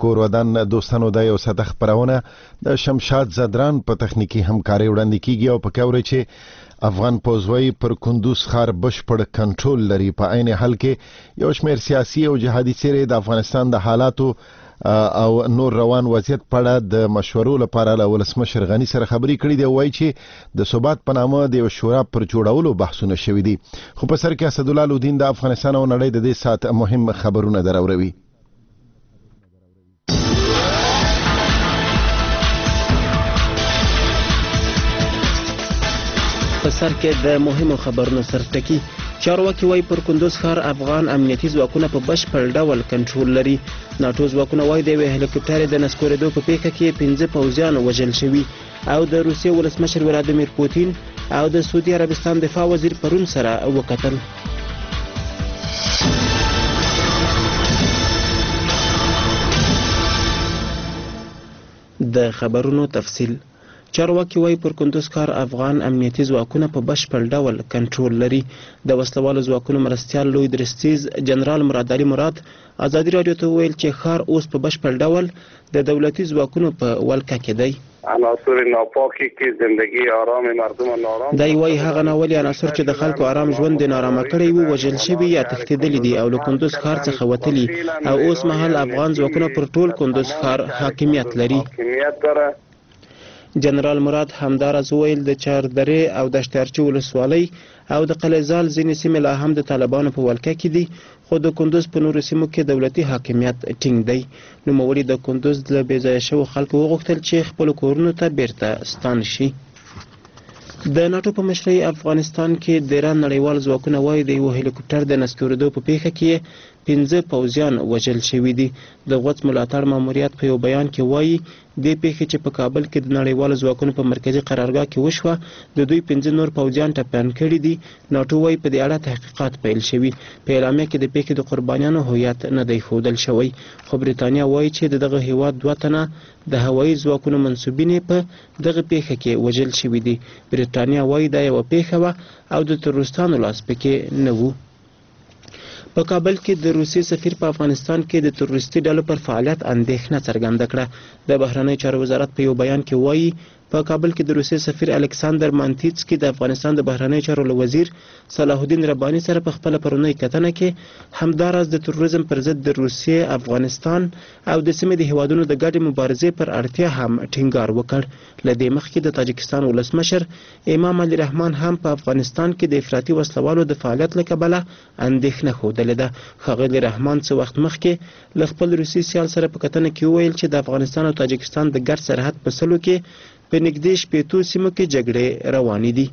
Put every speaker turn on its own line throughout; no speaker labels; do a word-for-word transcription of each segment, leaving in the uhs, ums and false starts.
کور ودان دوستانو د یو ساده خبرونه د شمشاد زدران په تخنیکی همکاري وړاندې کیږي او په کوري چې افغان پوزوي پر کندوز ښار بشپړ کنټرول لري. په عین حال کې یو شمېر سیاسي او جهادي څیرې د افغانستان د حالاتو او نور روان وضعیت په اړه د مشورو لپاره له ولسمشر غنی سره خبرې کړې دي. وایي چې د ثبات په نامه د یو شورا پر جوړولو بحثونه شوي دي. خو په سر کې اسدالله لودین د افغانستان او نړۍ د دې سات مهم خبرونه دراوروي.
په سر کې د مهمو خبرونو سرټکی چارواکي وايي پر کندوز ښار افغان امنیتي ځواکونه په بشپړ ډول کنټرول لري. ناټو ځواکونه وايي د یوې هلیکوپټرې د نسکورېدو په پیښه کې پنځه پوځیان وژل شوي او د روسیې ولسمشر ولادیمیر پوتین او د سعودي عربستان دفاع وزیر پرون سره وکتل. د خبرونو تفصیل چارواکي وايي پر کندوز ښار افغان امنیتي ځواکونه په بشپړ ډول کنټرول لري. د وسلوالو ځواکونو مرستیال لوی درستیز جنرال مراد علي مراد ازادي راډیو ته ویل چې ښار اوس په بشپړ ډول د دولتي ځواکونو په ولکه کې دی.
عناصر ناپاکي کې زندگی آرام مردم نارام
دی وايي هغه ناولي عناصر چې د خلکو آرام ژوند د نارامه کړی وو وژل شوي یا تښتېدلي دي او له کندوز ښار څخه وتلي او اوس مهال افغان ځواکونه پر ټول کندوز ښار حاکمیت لري. جنرال مراد همداراز وویل د چاردرې او دشتارچي ولسوالۍ او د قلعهزال ځینې سیمې لا هم د طالبانو په ولکه کې دي خو د کندوز په نورو سیمو کې دولتي حاکمیت ټینګ دی. نوموړي د کندوز له بې ځایه شوو خلکو وغوښتل چې خپلو کورونو ته بیرته ستانه شي. د ناټو په مشرۍ افغانستان کې د ایران نړیوال ځواکونه وايي د یو هلیکوپټر د نسکورېدو په پیښه کې پنځه پوځیان وژل شوي دي. د غوڅ ملاتړ ماموریت په یو بیان کې وايي دې پیښې چې په کابل کې د نړیوالو ځواکونو په مرکزي قرارګاه کې وشوه د دوی پنځه نور پوځیان ټپیان کړي دي. ناټو وايي په دې اړه تحقیقات پیل شوي. په اعلامیه کې د پیښې د قربانیانو هویت نه دی ښودل شوی خو بریتانیا وايي چې د دغه هیواد دوه تنه د هوایي ځواکونو منسوبین په دغه پیښه کې وژل شوي دي. بریتانیا وايي دا یوه پیښه وه او د تروریستانو لاس پکې نه و. په کابل کې د روسیې سفیر په افغانستان کې د تروریستي ډلو پر فعالیت اندېښنه څرګنده کړه. د بهرنیو چارو وزارت په یو بیان کې وایي په کابل کې د روسیې سفیر الکساندر مانتیتسکي د افغانستان د بهرنیو چارو وزیر صلاح الدین رباني سره په خپله پرونۍ کتنه کې همداراز د تروریزم پر ضد د روسیې، افغانستان او د سیمې د هیوادونو د ګډې مبارزې پر اړتیا هم ټینګار وکړ. له دې مخکې د تاجکستان ولسمشر امام علي رحمان هم په افغانستان کې د افراطي وسلوالو د فعالیت له کبله اندېښنه ښودلې ده. ښاغلي رحمان څه وخت مخکې له خپل روسي سیال سره په کتنه کې وویل چې د افغانستان او تاجکستان د ګډ سرحد په سلو کې په نږدې شپېتو سیمو کې جګړې روانې دي.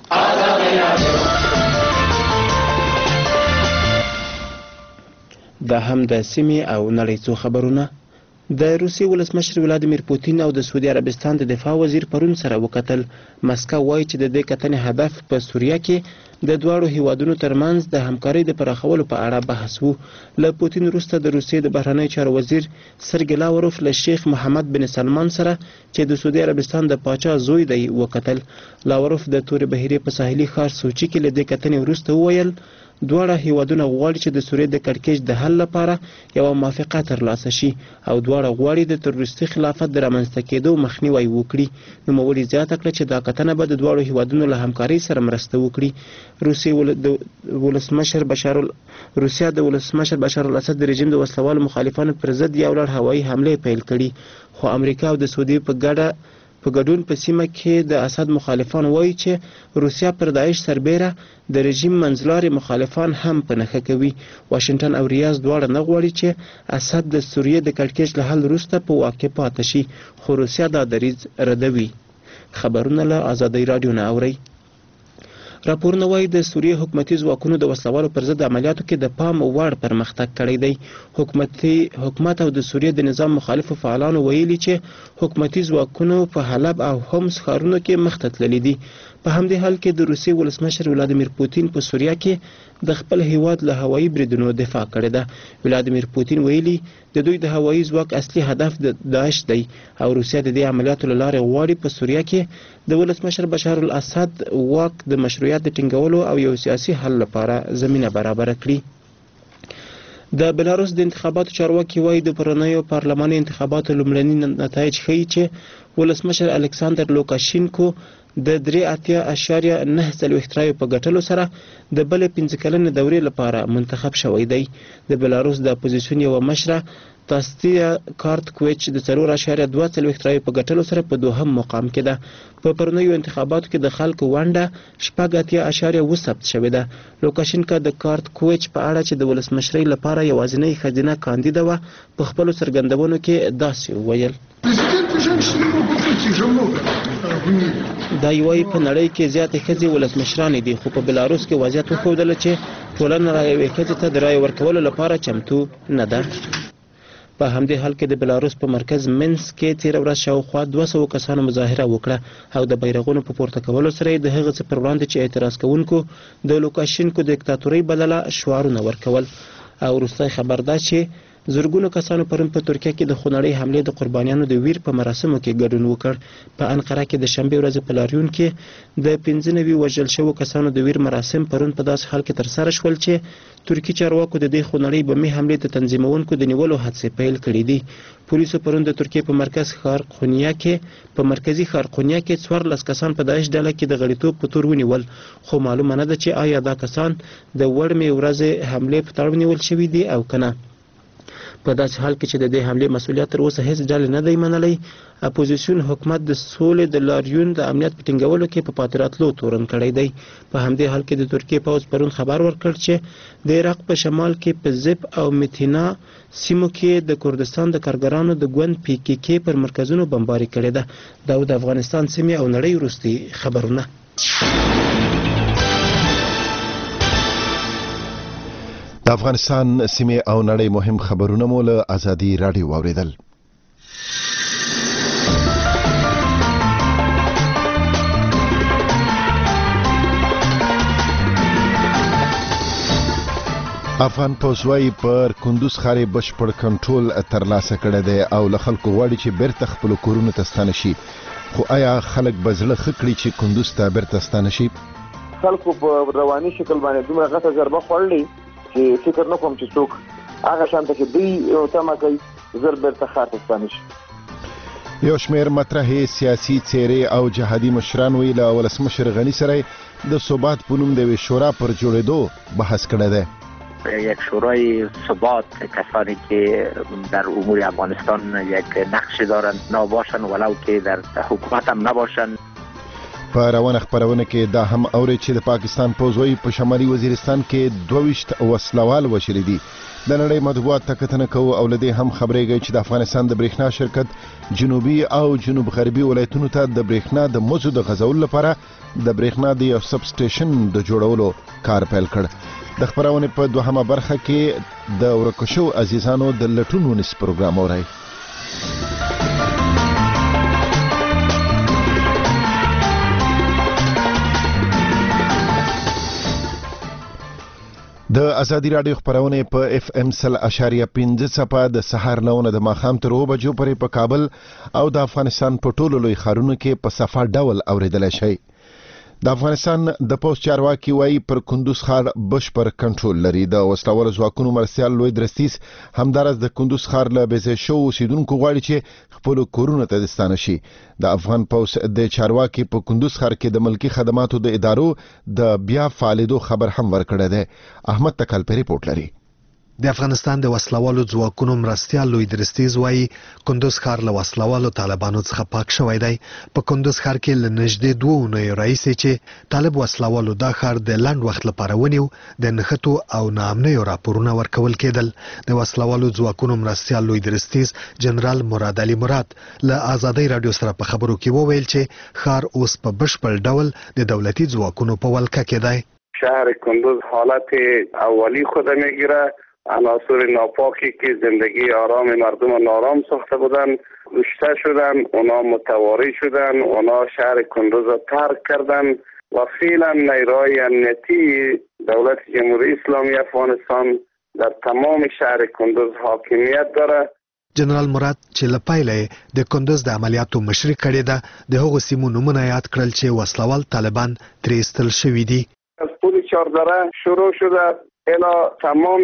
دا هم د سیمې او نړۍ څو خبرونه. د روسیې ولسمشر ولادیمیر پوتین او د سعودي عربستان د دفاع وزیر پرون سره وکتل. مسکو وایي چې د دې کتنې هدف په سوریه کې د دواړو هیوادونو ترمنځ د همکارۍ د پراخولو په اړه بحث و. له پوتین وروسته د روسیې د بهرنیو چارو وزیر سرګی لاوروف له شیخ محمد بن سلمان سره چې د سعودي عربستان د پاچا زوی دی وکتل. لاوروف د تورې بحیرې په ساحلي ښار سوچي کې له دې کتنې وروسته وویل دواړه هیوادونه غواړي چې د سوریې د کړکېچ د حل لپاره یوه موافقه ترلاسه شي او دواړه غواړي د تروریستي خلافت د رامنځته کېدو مخنیوی وکړي. نوموړي زیاته کړه چې دا کتنه به د دواړو هیوادونو له همکارۍ سره مرسته وکړي. روسیې ول... د ولسمشر بشار ال... روسیا د ولسمشر بشار الاسد د رژیم د وسلوالو مخالفانو پر ضد یو لړ هوایي حملې پیل کړي خو امریکا او د سعودي په ګډه په ګډون په سیمه کې د اسد مخالفان وایي چې روسیا پر داعش سربیره د رژیم منځلاري مخالفان هم په نښه کوي. واشنګټن او ریاض دواړه نه غواړي چې اسد د سوریې د کړکېچ له حل وروسته په واک کې پاتې شي خو روسیا دا دریځ ردوي. خبرونه له ازادۍ راډیو نه اورئ. راپورونه وایي د سوریې حکومتي ځواکونو د وسلوالو پر ضد عملیاتو کې د پام وړ پرمختګ کړی دی. حکومتي حکومت او د سوریې د نظام مخالفو فعالانو ویلي چې حکومتي ځواکونو په حلب او حمص ښارونو کې مخته تللي دي. په همدې حال کې د روسیې ولسمشر ولادیمیر پوتین په سوریه کې د خپل هیواد له هوایي بریدونو دفاع کړې ده. ولادیمیر پوتین ویلي د دوی د هوایي ځواک اصلي هدف د داعش دی او روسیه د دې عملیاتو له لارې غواړي په سوریه کې د ولسمشر بشار الاسد واک د مشروعیت د ټینګولو او یو سیاسي حل لپاره زمینه برابره کړي. د بلاروس د انتخاباتو چارواکي وایي د پرونیو پارلماني انتخاباتو لومړني نتایج ښیي چې ولسمشر الکساندر لوکاشینکو د درې اتیا اشاریه نه څلوېښت رایو په ګټلو سره د بلې پنځه کلنې دورې لپاره منتخب شوی دی. د بلاروس د اپوزیسیون یوه مشره تاستیا کارتکویچ د څلور اشاریه دوه څلوېښت رایو په ګټلو سره په دوهم مقام کې ده. په پرونیو انتخاباتو کې د خلکو ونډه شپږ اتیا اشاریه اووه ثبت شوې ده. لوکاشینکا د کارتکویچ په اړه چې د ولسمشرۍ لپاره یوازینۍ ښځینه کاندیده وه په خپلو څرګندونو کې داسې وویل: دا یوایي په نړۍ کې زیاتې ښځې ولسمشرانې دي، خو په بلاروس کې وضعیت وښودله چې ټولنه را یوې ښځې ته د رایې ورکولو لپاره چمتو نه ده. په همدې حال کې د بلاروس په مرکز منسک کې تېره ورځ شاوخوا دوه سوه کسانو مظاهره وکړه او د بیرغونو په پورته کولو سره یې د هغه څه پر وړاندې چې اعتراض کوونکو د لوکاشینکو د دیکتاتورۍ بلله شعارونه ورکول. او وروستی خبر دا چې زرګونو کسانو پرون په ترکیه کې د خونړۍ حملې د قربانیانو د ویر په مراسمو کې ګډون وکړ. په انقره کې د شنبې ورځې په لاریون کې د پنځه نوي وژل شوو کسانو د ویر مراسم پرون په داسې حال کې ترسره شول چې ترکي چارواکو د دې خونړۍ بمي حملې د تنظیمونکو د نیولو هڅې پیل کړې دي. پولیسو پرون د ترکیې په مرکز ښار قونیا کې په مرکزي ښار قونیا کې څوارلس کسان په داعش ډله کې د غړیتوب په تور ونیول، خو معلومه نه ده چې آیا دا کسان د وړمې ورځې حملې په تړاو نیول شوي دي او که نه. په داسې حال کې چې د دې حملې مسؤلیت تر اوسه هیڅ ډلې نه دی منلی، اپوزیسیون حکومت د سولې د لاریون د امنیت په ټینګولو کې په پاتې راتلو تورن کړی دی. په همدې حال کې د ترکیې پوځ پرون خبر ورکړ چې د عراق په شمال کې په زب او متینا سیمو کې د کردستان د کارګرانو د ګوند پی کې کې پر مرکزونو بمباري کړې ده. دا د افغانستان سیمې او نړۍ وروستي خبرونه.
د افغانستان سیمې او نړۍ مهم خبرونه مو له ازادي راډیو واوریدل. افغان پوځ وايي پر کندوز ښار بشپړ کنټرول ترلاسه کړی دی او له خلکو غواړي چې بیرته خپلو کورونو ته ستانه شي. خو آیا خلک به زړه ښه کړي چې کندوز ته بیرته ستانه شي؟
خلکو په رواني شکل باندې دومره غټه ضربه خوړلې چې فکر نه کوم چې څوک هغه شانته چې دوی تمه کوي زر بیرته ښار ته ستانه شي.
یو شمېر مطرحې سیاسي څېرې او جهادي مشران ویل له ولسمشر غني سره د ثبات په نوم د یوې شورا پر جوړېدو بحث کړی دی.
یک شورای ثبات، کسانی که در امور افغانستان یک نقش دارند نباشند ولو که در حکومت هم نباشند.
په روانه خبرونه کې دا هم اوري چې د پاکستان پوځ وايي په شمالي وزیرستان کې دوه ویشت وسلوال وشلي دي. د نړۍ مطبوعات ته کتنه کوو او له دې هم خبرېږي چې د افغانستان د برېښنا شرکت جنوبي او جنوب غربي ولایتونو ته د برېښنا د مزو د غځولو لپاره د برېښنا د یو سب سټیشن د جوړولو کار پیل کړ. د خبرونې په دوهمه برخه کې د ورکو شوو عزیزانو د لټون ونیس پروګرام اورئ. د ازادي راډیو خبرونه په اف ام سل اشاریه پنځه څپه د سحر نهونه د ماښام تر اوه بجو پورې په کابل او د افغانستان په ټولو لوی ښارونو کې په صفه ډول اوریدلی شئ. د افغانستان د پوځ چارواکي وایي پر کندوز ښار بشپړ کنټرول لري. د وسلوالو ځواکونو مرستیال لوی درستیز همداراز د کندوز ښار له بېځای شوو اوسېدونکو غواړي چې خپلو کورونو ته ستانه شي. د افغان پوځ د چارواکي په کندوز ښار کې د ملکي خدماتو د ادارو د بیا فعالېدو خبر هم ورکړی دی. احمد تکلپي ریپورټ لري.
د افغانستان د وسلوالو ځواکونو مرستیال لوی درستیز وایي کندوز ښار له وسلوالو طالبانو څخه پاک شوی دی. په کندوز ښار کې له نږدې دوه اونیو راهیسې چې طالب وسلوالو دا ښار د لنډ وخت لپاره ونیو د نښتو او ناامنیو راپورونه ورکول کېدل. د وسلوالو ځواکونو مرستیال لوی درستیز جنرال مراد علي مراد له ازادۍ راډیو سره په خبرو کې وویل چې ښار اوس په بشپړ ډول د دولتي ځواکونو په ولکه کې دی.
شهر کندوز حالت اولی خود میگیره. عناصر ناپاکی که زندگی آرام مردم نارام ساخته بودن کشته شدن، اونا متواری شدن، اونا شهر کندوز را ترک کردن و فعلا نیروهای امنیتی دولت جمهوری اسلامی افغانستان در تمام شهر کندوز حاکمیت داره.
جنرال مراد چې له پیله د کندوز د عملیاتو مشري کړې ده د هغو سیمو نومونه یاد کړل چې وسلوال طالبان ترې ایستل شوي دي.
از پل چهاردره شروع شده الی تمام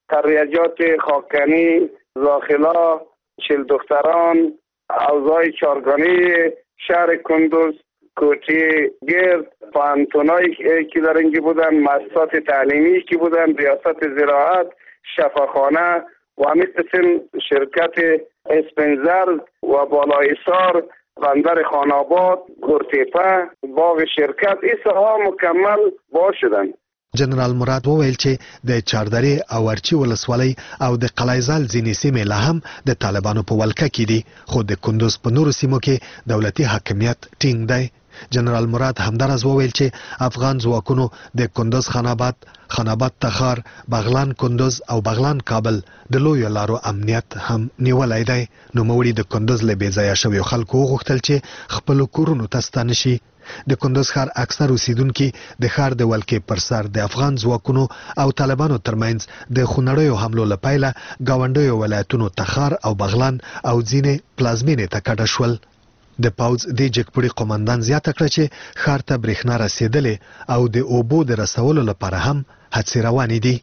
تریجات خاکنی، زاخلا، چل دختران، اوضاع چارگانی شهر کندوز، کوچه گرد، پانتونایی که در اینجا بودن، مؤسسات تعلیمی که بودن، ریاست زراعت، شفاخانه و همین قسم شرکت اسپنزر و بالایسار، بندر خاناباد، گرتیپه، باغ شرکت، این ساحه مکمل باز شدن.
جنرال مراد وویل چې د چاردرې او ارچی ولسوالۍ او د قلعهزال ځینې سیمې لا هم د طالبانو په ولکه کې دي، خو د کندوز په نورو سیمو کې دولتي حاکمیت ټینګ دی. جنرال مراد همدارز وویل چې افغان ځواکونو د کندوز خاناباد، خاناباد تخار، بغلان کندوز او بغلان کابل د لویو لارو امنیت هم نیولی دی. نوموړي د کندوز له بې ځایه شویو خلکو وغوښتل چې خپلو کورونو ته ستانه شي. د کندوز ښار اکثر اوسیدونکي د ښار د ولکې پر سر د افغان ځواکونو او طالبانو ترمنځ د خونړیو حملو له پیله ګاونډیو ولایتونو تخار او بغلان او ځینې پلازمینې ته کډه شول. د پوځ د جګپړي قومندان زیاته کړه چې ښار ته برېښنا رسېدلې او د اوبو د رسولو لپاره هم هڅې روانې دي.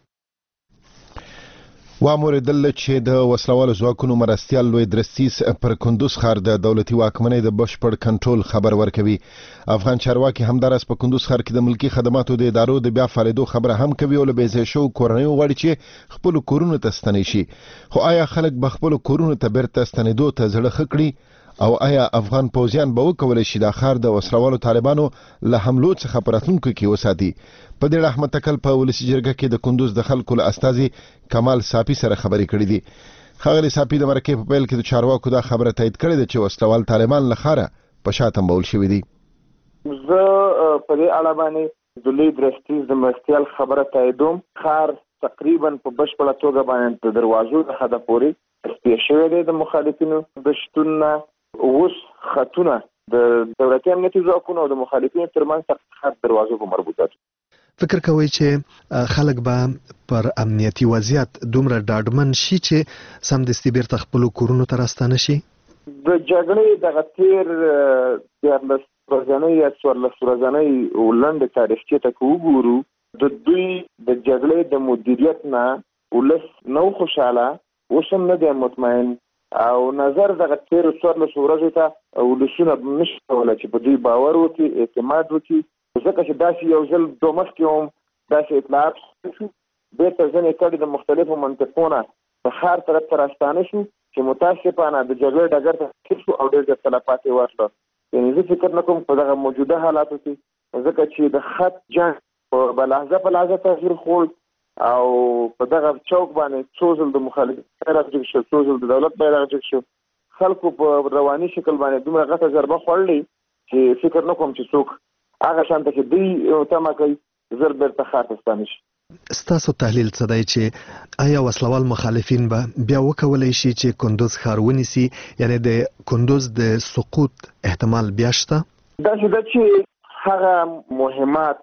واوریدل چې د وسلوالو ځواکونو مرستیال لوی درستیز پر کندوز ښار د دولتي واکمنۍ د بشپړ کنټرول خبر ورکوي. افغان چارواکي همدارس په کندوز ښار کې د ملکی خدماتو د ادارو د بیا فعالیدو خبره هم کوي او له بې ځای شوو کورنیو غواړي چې خپلو کورونو ته ستنې شي. خو آیا خلک به خپلو کورونو ته بیرته ستنېدو ته زړه ښه کړي او آیا افغان پوځیان به وکولی شي دا ښار د وسلوالو طالبانو له حملو څخه په راتلونکو کې وساتي؟ په دې اړه احمد تکل په ولسي جرګه کې د کندوز د خلکو له استازي کمال صافي سره خبرې کړې دي. ښاغلي صافي د مرکې په پیل کې د چارواکو دا خبره تایید کړې ده چې وسلوال طالبان له ښاره په شا تمبول شوي دي.
زه په دې اړه باندې د لوی درستیز د مرستیال خبره تاییدوم. ښار تقریبا په بشپړه توګه باندې د دروازو څخه د پورې سپېښ شوی دی د مخالفینو د شتون نه. اوس خطونه د دولتي امنیتي ځواکونو او د مخالفینو ترمنځ څخه دروازو په مربوطه.
فکر کوي چې خلک به پر امنیتي وضعیت دومره ډاډمن شي چې سمدستي بیرته خپلو کورونو ته راستانه شي؟
د جګړې دغه تېر دیارلس ورځنۍ یا څوارلس ورځنۍ لنډې تاریخچې ته که وګورو، د دوی د جګړې د مدیریت نه ولس نه و خوشحاله، اوس هم نه دی مطمئن او نظر دغه تېرو څوارلسو ورځو ته ولسونه نشي کولی چې په دوی باور وکړي، اعتماد وکړي. ځکه چې داسې یو ځل دو مخکې هم داسې اطلاعات شو، بېرته ځینې کډې د مختلفو منطقو نه د ښار طرف ته راستانه شو چې متاسفانه د جګړې ډګر ته تېر شو او ډېر زیات تلفات یې وشوه. یعنې زه فکر نه کوم په دغه موجوده حالاتو کې، ځکه چې د خط جنګ په لحظه په لحظه تغییر خورد او په دغه چوک باندې څو ځل د مخالفت بیرغ جګ شو، څو ځل د دولت بیرغ جګ شو. خلکو په رواني شکل باندې دومره غټه ضربه خوړلې چې فکر نه کوم چې څوک هغه شانته چې دوی تمه کوي زر بیرته ښار ته ستانه شي.
ستاسو تحلیل څه دی چې آیا وسلوال مخالفین به بیا وکولی شي چې کندوز ښار ونیسي؟ یعنی د کندوز د سقوط احتمال بیا شته؟
داسې ده چې هغه مهمات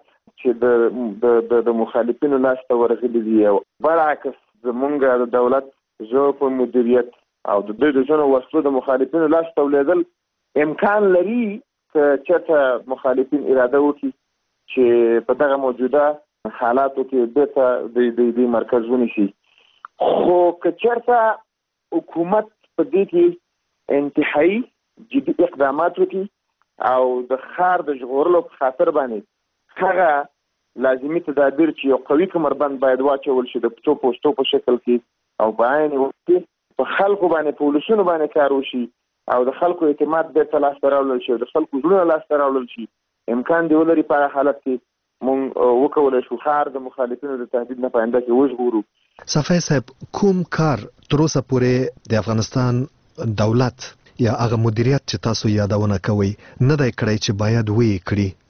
چې د د مخالفینو لاس ته ورغلي دي او برعکس زمونږ د دولت ژور په مدیریت او د دوی د ځینو وسلو د مخالفینو لاس ته ولېدل امکان لري که چېرته مخالفین اراده وکړي چې په دغه موجوده حالاتو کې بیرته د مرکز ونیسي. خو که چېرته حکومت په دې کې انتهایي جدي اقدامات وکړي او د ښار د ژغورلو په خاطر باندې هغه لازمي تدابیر چې یو قوي کمربند باید واچول شي د پټو پوسټو په شکل کې او په عین وخت کې په خلکو باندې په ولسونو باندې کار وشي او د خلکو اعتماد بیرته لاسته راوړل شي، د خلکو زړونه لاسته راوړل شي، امکان دی ولري په هغه حالت کې مونږ وکولی شو ښار د مخالفینو د تهدید نه په آینده کې وژغورو.
صفی صاحب، کوم کار تر اوسه پورې د افغانستان دولت یا هغه مدیریت چې تاسو یادونه کوئ نه دی کړی چې باید ویې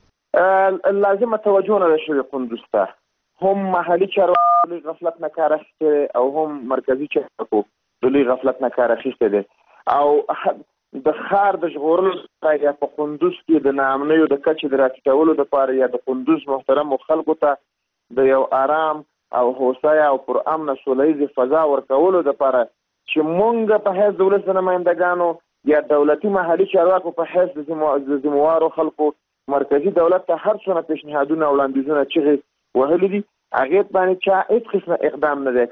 کړي؟
لازمه توجه نه ده شوې کندوز ته. هم محلي چارواکو د غفلت نه کار اخیستی او هم مرکزي چارواکو د لوی غفلت نه کار اخیستی دی او د ښار د ژغورلو لپاره یا په کندوز کې د ناامنیو د کچې د راټیټولو لپاره یا د کندوز محترمو خلکو ته د یو آرام او هوسایا او پر امنه سوله ییزې فضا ورکولو لپاره چې مونږ په حیث د ولس د نمایندګانو یا دولتي محلي چارواکو په حیث د ذمهوارو خلکو مرکزي دولت ته هر څونه پیشنهادونه او وړاندیزونه چغې وهلي دي، هغې باندې چا هېڅ قسمه اقدام نه دی کړی.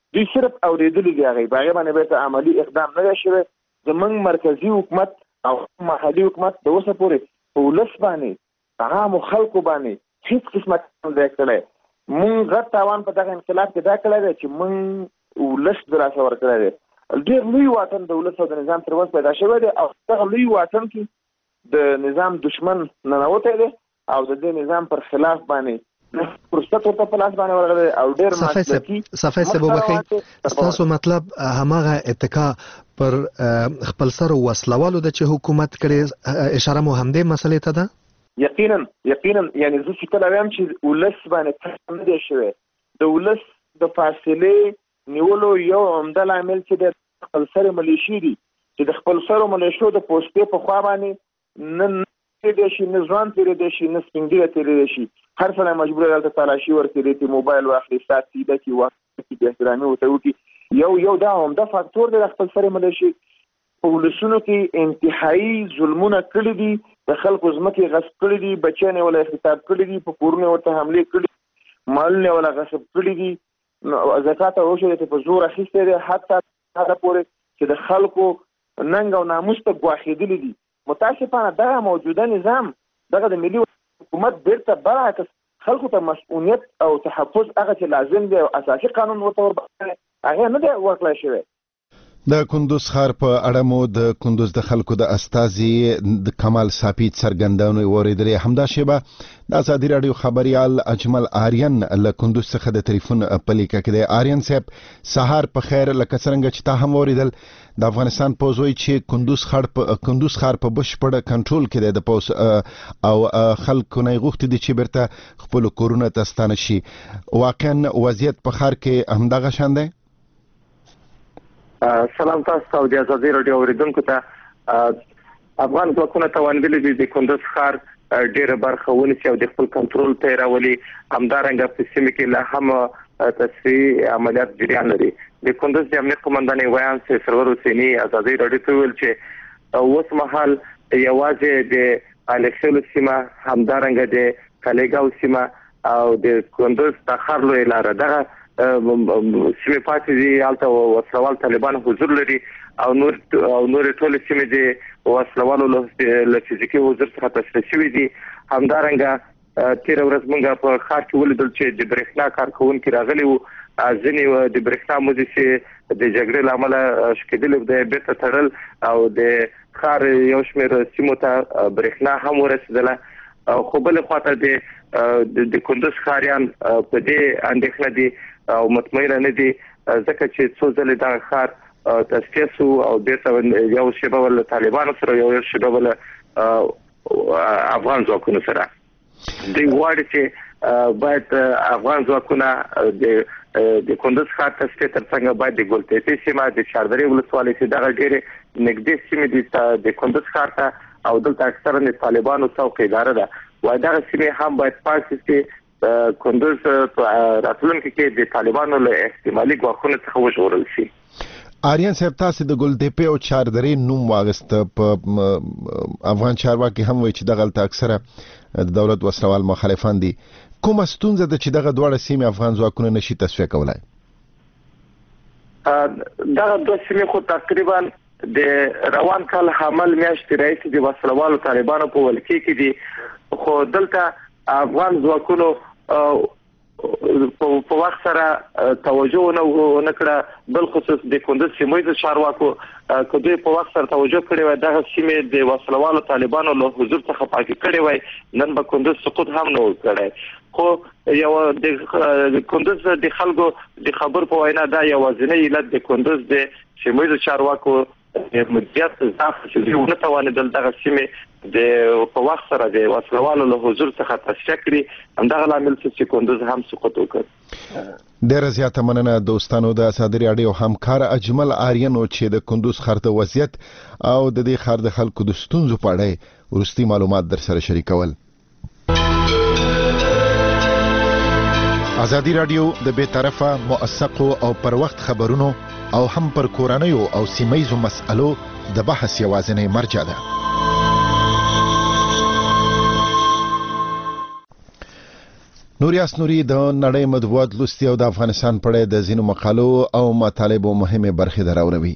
دوی صرف اورېدلي دي هغې په هغې باندې بیرته عملي اقدام نه دی شوی. زموږ مرکزي حکومت او محلي حکومت د اوسه پورې په ولس باندې عامو خلکو باندې هېڅ قسمه کار نه دی کړی. مونږ غټ تاوان په دغه انقلاب کې دا کړی دی چې مونږ ولس د لاسه ورکړی دی. ډېر لوی واټن د ولس او د نظام تر منځ پیدا شوی دی او دغه لوی واټن کې د نظام دشمن ننوتی دی او د دې نظام پر خلاف باندې فرصت ورته په لاس باندې ورغلی او ډېر مسلکي
صفحه صاحب وبخښئ ستاسو مطلب هماغه اتکا پر خپل سر وسلوالو د چې حکومت کړي اشاره مو همدې مسلې ته ده؟
یقینا یقینا یعنی زه چې کله وایم چې ولس باندې نه دی شوی د ولس د فاصلې نیولو یو عمده لامل چې د خپل سره ملیشي دي چې د خپل سره ملیشو د پوسټې په خوا باندې نه تېرېدی شي نه ځوان تېرېدی شي نه سپین ږیری تېرېدی شي. هر سړی مجبور دی دلته تالاشي ورکړي چې موبایل واخلي ساعت سیده کړي واخلي بې احترامي ورته وکړي. یو یو دا عمده فاکتور دی د خپل سره ملیشي. په ولسونو کې انتهایی ظلمونه کړي دي، د خلکو ځمکې غصب کړي دي، بچیان یې ولا اغتصاب کړي دي، په کورونو ورته حملې کړي، مالونه یې ولا غصب کړي دي، زکات او عشر یې په زور اخیستی دی، حتی هغه پورې چې د خلکو ننګ او ناموس ته ګواښېدلي دي. متاسفانه دغه موجوده نظام دغه د ملي حکومت بیرته برعکس خلکو ته مسؤلیت او تحفظ هغه چې لازم دی او اساسي قانون ورته ورباندې هغه نه دی ورکړی شوی.
د کندوز ښار په اړه مو د کندوز د خلکو د استازي د کمال ساپیت څرګندونې واورېدلې. همدا شیبه د ازادي راډیو خبریال اجمل آریان له کندوز څخه د ټلیفون په لیکه کې دی. آریان صاحب سهار په خیر. لکه څرنګه چې تا هم واورېدل د افغانستان پوځ وایي چې کندوز ښار په کندوز ښار په بشپړ کنټرول کې دی د پوځ او خلکو نه یې غوښتي دي چې بیرته خپلو کورونو ته ستانه شي. واقعا وضعیت په ښار کې همدغه شان دی؟
سلام تاسو او د ازادي راډیو اوریدونکو ته. افغان ځواکونه توانیدلي دي د کندوز ښار ډېره برخه ونیسي او د خپل کنټرول ته یې راولي. همدارنګه په سیمه کې لا هم تصفیې عملیات جریان لري. د کندوز د امنیت قومندان ویان سرور حسیني ازادي راډیو ته ویل چې اوس مهال یوازې د الکسلو سیمه، همدارنګه د کلیګاو سیمه او د کندوز د ښار لوی لاره دغه سیمه پاتې دي. هلته وسلوال طالبان حضور لري او نور او نور ټول سیمه دي وسلوالو له فزیکي حضور څخه تشریح شوي دي. همدارنګه تیر ورځ موږ په ښار کې ولیدل چې د برېښنا کارکونکي راغلي وو. ځینې د برېښنا مزي د جګړې له امله شکېدلي د بیرته تړل او د ښار یو شمېر سیمو ته برېښنا هم ورسېدله. خو بلې خواته د کندوز ښاریان په دې اندېښنه دي او مطمئنه نه دي، ځکه چې څو ځلې دغه ښار تصفیه شو او بیرته یو شیبه ول طالبانو سره یو شیبه ول افغان ځواکونو سره. دوی غواړي چې باید افغان ځواکونه د د کندوز ښار تصفیه ترڅنګ باید د ګلتېپې سیمه، د چاردرې ولسوالۍ چې دغه ډېرې نږدې سیمې دي د کندوز ښار ته او دلته اکثرا د طالبانو څوکیداره ده، وایي دغه سیمې هم باید پاک شي. کندوز راتلونکي کې د طالبانو له احتمالي ګواښونو څخه وژغورل شي.
آریان صاحب تاسو د ګلتېپې او چاردرې نوم واغسته. په افغان چارواکي هم وایي چې دغلته اکثره د دولت وسلوال مخالفان دي. کومه ستونزه ده چې دغه دواړه سیمې افغان ځواکونه نشي تصفیه کولای؟
دغه دوه سیمې خو تقریبا د روان کال حمل میاشتې راهیسې د وسلوالو طالبانو په ولکې کې دي، خو دلته افغان ځواکونو په وخت سره توجه نه کړه. بل خصوص د کندوز سیمې چارواکو که دوی په وخت سره توجه کړې وای دغه سیمې د وسلوالو طالبانو له حضور څخه پاکې کړې وای، نن به کندوز سقوط هم نه و کړی. خو یو د کندوز د خلکو د خبر په وینا دا یوازینی علت د کندوز د سیمې چارواکو مدیریت ضعف چې دوی ونه توانېدل دغه سیمې د په وخت سره د وسلوالو له حضور څخه تصفیه کړي. همدغه لامل چې کندوز هم سقوط وکړ.
ډېره زیاته مننه دوستانو د ازادي راډیو همکار اجمل آریان چې د کندوز ښار د وضعیت او د دې ښار د خلکو د ستونزو په اړه وروستي معلومات در سره شریکول. ازادي راډیو د بې طرفه، موثقو او پر وخت خبرونو او هم پر کورنیو او سیمایزو مسألو د بحث یوازینی مرجع ده. نوریاس نوري د نړۍ مطبوعات لوستي او د افغانستان په اړه د ځینو مقالو او مطالبو مهمه برخه دراوروي.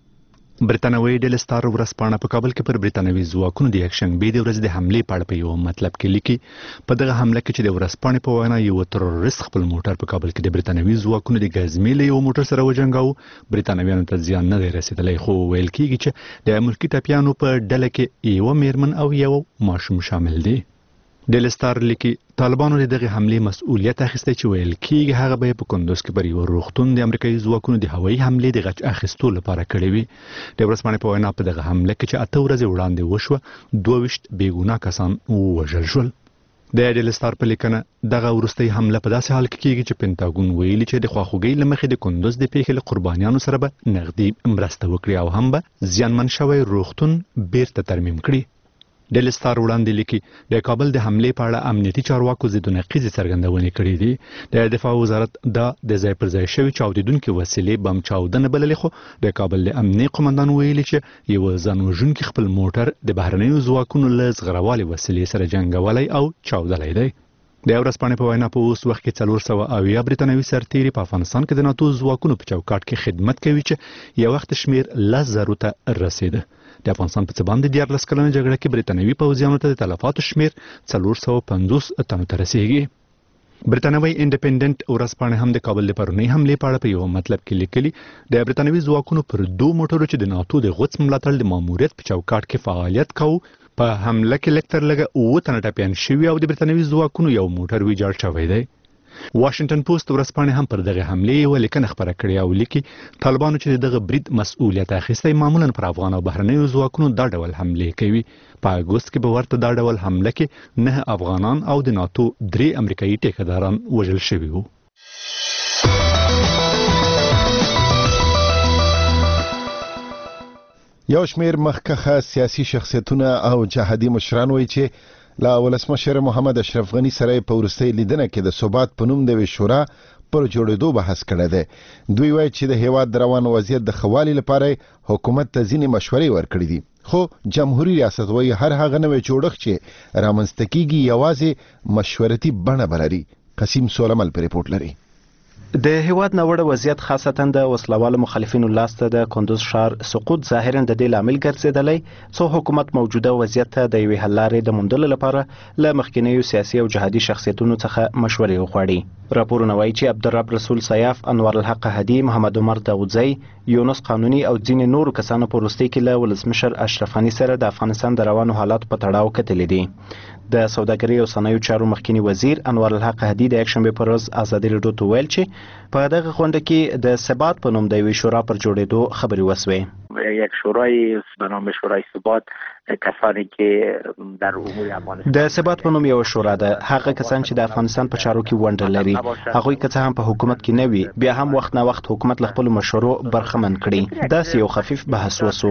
برتانوي ډیلی سټار ورځپاڼه په کابل کې پر برتانوي ځواکونو د یکشنبې د ورځې د حملې په اړه په یو مطلب کې لیکي. په دغه حمله کې چې د ورځپاڼې په وینا یو تروریست خپل موټر په کابل کې د برتانوي ځواکونو د ګزمې له یو موټر سره وجنګاوه. برتانویانو ته زیان نه دی رسېدلی، خو ویل کېږي چې د ملکي ټپیانو په ډله کې یوه میرمن او یو ماشوم شامل دي. ډیلی سټار لیکي طالبانو د دغه حملې مسؤلیت اخیستی چې ویل کېږي هغه به په کندوز کې پر یو روغتون د امریکایي ځواکونو د هوایي حملې د غچ اخیستو لپاره کړې وي. د ورځپاڼې په وینا په دغه حمله کې چې اته ورځې وړاندې وشوه دوه ویشت بېګناه کسان ووژل شول. د ډیلی سټار په لیکنه دغه وروستۍ حمله په داسې حال کې کېږي چې پینټاګون ویلي چې د خواخوږۍ له مخې د کندوز د پیښې له قربانیانو سره به نغدي مرسته وکړي او هم به زیانمن شوی روغتون بیرته ترمیم کړي. ډیلی سټار وړاندې لیکي د کابل د حملې په اړه امنیتي چارواکو ضد نقیضې څرګندونې کړې دي. د دفاع وزارت دا د ځای پر ځای شوي چاودیدونکې وسیلې بم چاودنه بللې، خو د کابل د امنیې قومندان ویلي چې یو ځان وژونکي خپل موټر د بهرنیو ځواکونو له زغروالې وسیلې سره جنګولی او چاودلی دی. د ورځپاڼې په وینا په اوس وخت کې څلور سوه اویا برتانوي سرتیري په افغانستان کې د ناتو ځواکونو په چوکاټ کې خدمت کوي چې یو وخت شمیر لس زرو ته رسیده. د افغانستان په څه باندې دیارلس کلنه جګړه کې برتانوي پوځیانو ته د تلفاتو شمیر څلور سوه پنځوس تنو ته رسیږي. برتانوي انډیپندنت ورځپاڼه هم د کابل د پرونۍ حملې په اړه په یو مطلب کې لیکلي د برتانوي ځواکونو پر دوه موټرو چې د ناتو د غوڅ ملاتړ د ماموریت په چوکاټ کې فعالیت کوي په حمله کې لږ تر لږه اووه تنه ټپیان شوي او د برتانوي ځواکونو یو موټر ویجاړ شوی دی. واشنگټن پوسټ ورځپاڼه هم پر دغه حملې یوه لیکنه خپره کړې او لیکي طالبانو چې دغه برید مسؤلیت اخیستی معمولا پر افغان او بهرنیو ځواکونو دا ډول حملې کوي. په اګوست کې به ورته دا ډول حمله کې نه افغانان او د ناتو درې امریکایي ټیکهداران وژل شوي وو.
یو شمیر مخکښه سیاسي شخصیتونه او جهادي مشران وایي چې لا ولسمشر محمد اشرف غنی سره په وروستۍ لیدنه کې د ثبات په نوم د شورا پر جوړېدو بحث کړی دی. دوی وایي چې د هیواد د روان وضعیت د ښه والي لپاره حکومت ته ځینې مشورې ورکړي دي، خو جمهوریت ریاست وایي هر هغه نوی جوړښت چې رامنځته کېږي یوازې مشورتي بڼه به لري. قسیم سولمل په ریپورټ لري.
د هیواد ناوړه وضعیت خاصتا د وسلوالو مخالفینو لاسته د کندوز ښار سقوط ظاهرا د دې لامل ګرځېدلی څو حکومت موجوده وضعیت ته د یوې حل لارې د موندلو لپاره له مخکینیو سیاسي او جهادي شخصیتونو څخه مشورې وغواړي. راپورونه وایي چې عبدالرب رسول سیاف، انوار الحق هدي، محمد عمر داودزی، یونس قانوني او ځینې نورو کسانو په وروستۍ کې له ولسمشر اشرف غني سره د افغانستان د روانو حالاتو په تړاو کتلي دي. د سوداګرۍ او صنایعو چارو مخکینی وزیر انوار الحق هدي د یکشنبې پر ورځ ازادي راډیو ته ویل چې په دغه غونډه کې د ثبات په نوم د یوې شورا پر جوړېدو خبرې وسوې.
یک شورای به نام شورای ثبات کسانی که در امور افغانستان
د ثبات په نوم یو شورا ده. هغه کسان چې د افغانستان په چارو کې ونډه لري، هغوی که څه هم په حکومت کې نه وي، بیا هم وخت نه وخت حکومت له خپلو مشورو برخمن کړي. داسې یو خفیف بحث وسو.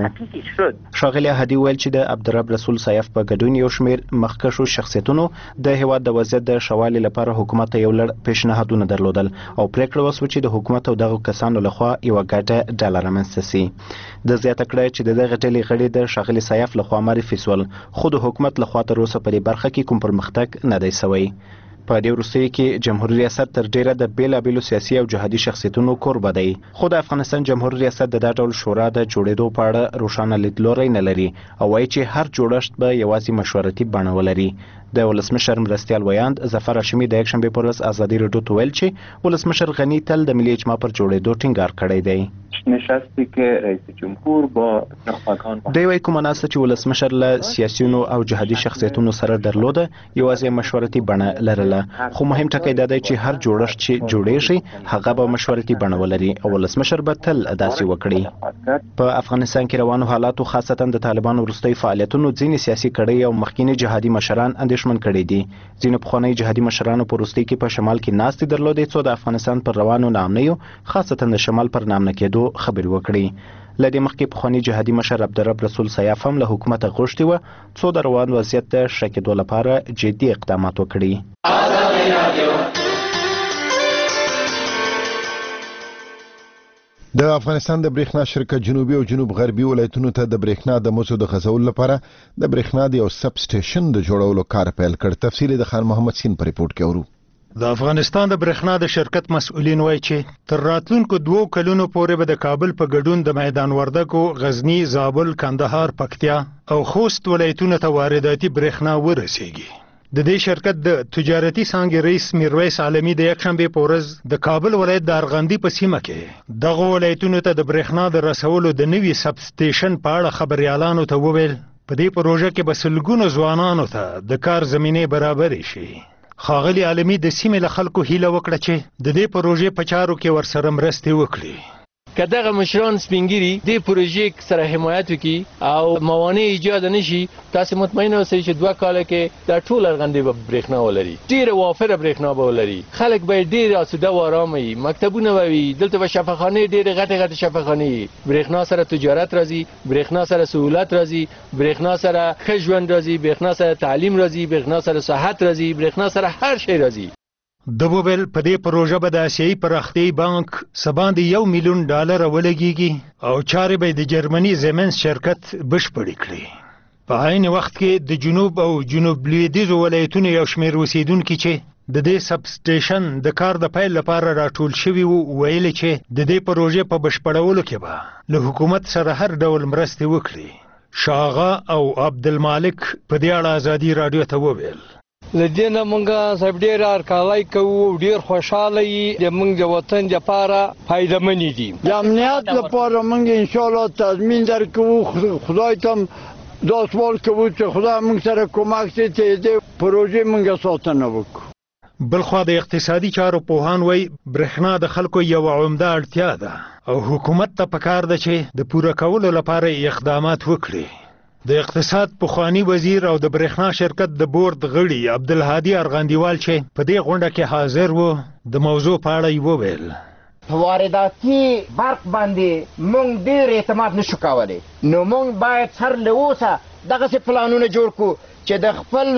ښاغلي هدي ویل چې د عبدالرب رسول سیاف په ګډون یو شمیر مخکښو شخصیتونو د هیواد د وضعیت د ښه والي لپاره حکومت ته یو لړ پیشنهادونه درلودل او پریکړه وسوه چې د حکومت او دغو کسانو لخوا یوه ګډه ډله رامنځته سي. د زیاته کړه چې د دغه ډلې غړي د ښاغلي سیاف لخوا معرفي سول، خو د حکومت لخوا تر اوسه په دې برخه کې کوم پرمختګ نه دی سوی. په دې وروستیو کې جمهوریت ریاست تر ډیره د بیلابیلو سیاسي او جهادي شخصیتونو کوربه دی، خو د افغانستان جمهوریت ریاست د دا ډول شورا د جوړېدو په اړه روښانه لیدلوری نه لري او وایي چې هر جوړښت به یوازې مشورتي بڼه ولري. د ولسمشر مرستیال ویاند ظفر هاشمي د یکشنبې په ورځ ازادي راډیو ته ویل چې ولسمشر غني تل د ملي اجماع پر جوړېدو ټینګار کړی دی.
نشستی که رئیس جمهور با نخبگان
دی وایي کومه ناسته چې ولسمشر له سیاسیونو او جهادي شخصیتونو سره درلوده یوازې مشورتي بڼه لرله، خو مهم ټکی دا دی چې هر جوړښت چې جوړیږي هغه به مشورتي بڼه ولري او ولسمشر به تل داسې وکړي. په افغانستان کې روانو حالاتو خاصتا د طالبانو وروستي فعالیتونو ځینې سیاسي کړۍ او مخکینی جهادي مشران اندېښمن کړي دي. ځینو پخواني جهادي مشرانو په وروستي کې په شمال کې ناستې درلودې څو د افغانستان پر روانو ناامنیو خاصتا د شمال پر نامنه کېدو خبرې وکړي. له دې مخکې پخواني جهادي مشر عبدالرب رسول سیاف هم له حکومته غوښتي وه څو د روان وضعیت د ښه کېدو لپاره جدي اقدامات وکړي.
د افغانستان د برېښنا شرکت جنوبي او جنوب غربي ولایتونو ته د برېښنا د مزو د غځولو لپاره د برېښنا د یو سب سټیشن د جوړولو کار پیل کړ. تفصیل د خان محمد سین په ریپورت کې اورو.
د افغانستان د برېښنا د شرکت مسؤلین وایي چې تر راتلونکو دوو کلونو پورې به د کابل په ګډون د میدان وردګو، غزني، زابل، کندهار، پکتیا او خوست ولایتونو ته وارداتي برېښنا ورسیږي. د دې شرکت د تجارتي څانګې رئیس میرویس عالمي د یکشنبې په ورځ د کابل ولایت د ارغندې په سیمه کې دغه ولایتونو ته د برېښنا د رسولو د نوي سب سټیشن په اړه خبريالانو ته وویل په دې پروژه کې به سلګونو ځوانانو ته د کار زمینه برابرې شي. ښاغلي عالمي د سیمې له خلکو هیله وکړه چې د دې پروژې په چارو کې ورسره مرستې وکړي.
که دغه مشران سپینګیري دې پروژې سره حمایت وکړي او موانع ایجاد نشي، تاسو مطمئن اوسئ چې دوه کاله کې دا ټول ارغندې به برېښنا ولري، ډېره وافره برېښنا به ولري، خلک به ډېر آسوده و آرامه وي، مکتبونه به وي، دلته به شفاخانې ډېرې غټې غټې شفاخانې وي. برېښنا سره تجارت راځي، برېښنا سره سهولت راځي، برېښنا سره ښه ژوند راځي، برېښنا سره تعلیم راځي، برېښنا سره صحت راځي، برېښنا سره هر شی راځي.
د وویل په دې پروژه به د آسیایي پراختیایي بانک سباندې یو میلیون ډالر ولګیږي او چارې به د جرمني زیمنس شرکت بشپړې کړي. په عین وخت کې د جنوب او جنوب لویدیځو ولایتونو یو شمېر اوسیدونکي چې د دې سب سټیشن د کار د پیل لپاره راټول شوي وو ویلي چې د دې پروژې په بشپړولو کې به له حکومت سره هر ډول مرستې وکړي. شاغا او عبدالمالک په دې اړه ازادي راډیو ته وویل
لدينا منغا صاحب ډیر ارکالای کو ډیر خوشاله یي د منګ د وطن لپاره فائدہ منی دي. د امنیت لپاره منګ ان شاء الله تضمین درکو. خدای تم دا سوال کوي چې خدای موږ سره کومک کوي چې د پروژې موږ ساتنه وکړو.
بلخوا د اقتصادي چارو پوهان وایي برېښنا د خلکو یو عمده اړتیا ده او حکومت ته پکار ده چې د پوره کولو لپاره اقدامات وکړي. د اقتصاد پخوانی وزیر او د برېښنا شرکت د بورډ غړي عبدالهادي ارغندیوال چې په دې غونډه کې حاضر وو د موضوع په اړه وویل
وارداتي برق باندې مونږ ډېر اعتماد نشو کولی، نو مونږ باید هر له اوسه دغسې پلانونه جوړ کړو چې د خپل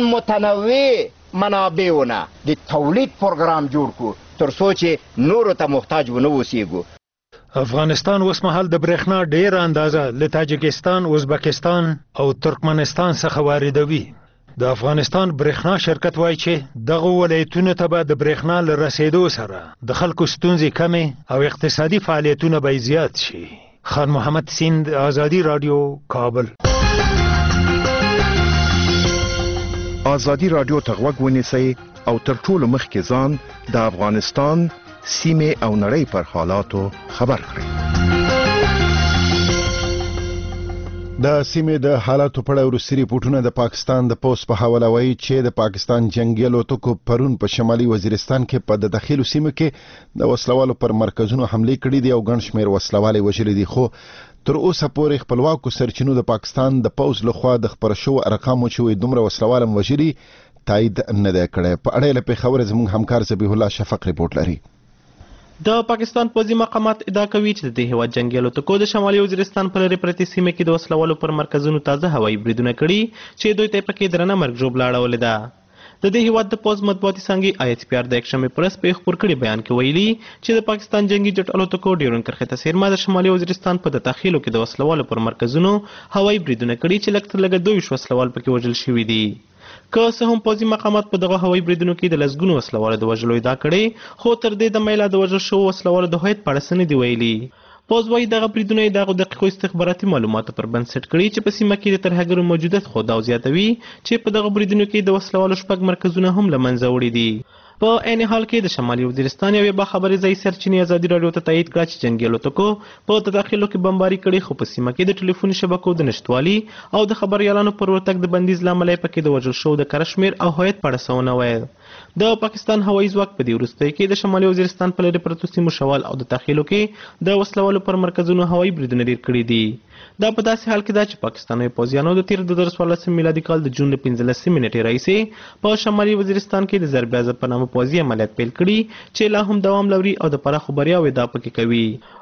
متنوع منابعونه د تولید پروګرام جوړ کړو تر څو چې نورو ته محتاج ونه اوسېږو.
افغانستان اوس مهال د برېښنا ډېره اندازه له تاجکستان، ازبکستان او ترکمنستان څخه واردوي. د افغانستان برېښنا شرکت وایي چې دغه ولایتونو ته به د برېښنا له رسېدو سره د خلکو ستونزې کمې او اقتصادي فعالیتونه به زیات شي. خان محمد سیند، ازادي راډیو، کابل.
ازادي راډیو ته غوږ ونیسئ او تر ټولو مخکې ځان د افغانستان سیمه او نړۍ پر حالاتو خبر کړئ.
د سیمه د حالاتو په اړه وروستي ریپورتونه د پاکستان د پوس په حواله وایي چې د پاکستان جنگي الوتکو پرون په شمالي وزیرستان کې په د داخلي سیمو کې د وسلوالو پر مرکزونو حمله کړې دي او ګڼ شمېر وسلوالې وژلي دي، خو تر اوسه پورې خپلواکو سرچینو د پاکستان د پوز لخوا د خبر شو ارقامو چې دومره وسلوال وژلي تایید نه دی کړی. په اړه له پیښور زموږ همکار ذبیح الله شفق ریپورت لري.
د پاکستان پوځي مقامات ادعا کوي چې د دې هیواد جنگي الوتکو د شمالي وزیرستان په لرې پرتې سیمه کې د وسلوالو پر مرکزونو تازه هوایي بریدونه کړي چې دوی ته پکې درنه مرګ ژوبله اړولې ده. د دې هیواد د پوځ مطبوعاتي څانګې آی ایچ پی آر د یکشنبې په ورځ په خپور کړي بیان کې ویلي چې د پاکستان جنگي جټ الوتکو ډیورن کرښې ته څیرمه د شمالي وزیرستان په داخلو کې د وسلوالو پر مرکزونو هوایي بریدونه کړي چې لږ تر لږه دوه ویشت وسلوال پکې وژل شوي دي. که څه هم پوځي مقامات په دغه هوایي بریدونو کې د لسګونو وسلوالو د وژلو ادعا کړې، خو تر دې دمه د وژل شوو وسلوالو د هویت په اړه څه نه دي ویلي. پوځ وایي دغه بریدونه یې دغو دقیقو استخباراتي معلوماتو پر بنسټ کړي چې په سیمه کې د ترهګرو موجودیت خو دا زیاتوي چې په دغه بریدونو کې د وسلوالو شپږ مرکزونه هم له منځه وړي دي. په عین حال کې د شمالي وزیرستان یوې باخبرې ځایي سرچینې ازادي راډیو ته تایید کړه چې جنګي الوتکو په تداخلو کې بمباري کړې، خو په سیمه کې د ټلیفوني شبکو د نشتوالي او د خبریالانو پر ورتګ د بندیز له امله یې پکې د وژل شوو د کره شمېر او هویت په اړه څه ونه ویل. د پاکستان هوایي ځواک په دې وروستیو کې د شمالي وزیرستان په لرې پرتو سیمو شوال او د داخلو کې د وسلوالو پر مرکزونو هوایي بریدونه ډېر کړي دي. دا په داسې حال کې ده چې پاکستاني پوځیانو د تیر د څوارلسم میلادي کال د جون د پنځلسمې نیټې راهیسې په شمالي وزیرستان کې د ضرب عزت په نامه پوځي عملیات پیل کړي چې لا هم دوام لري او د پراخو بریاوو ادعا پکې کوي.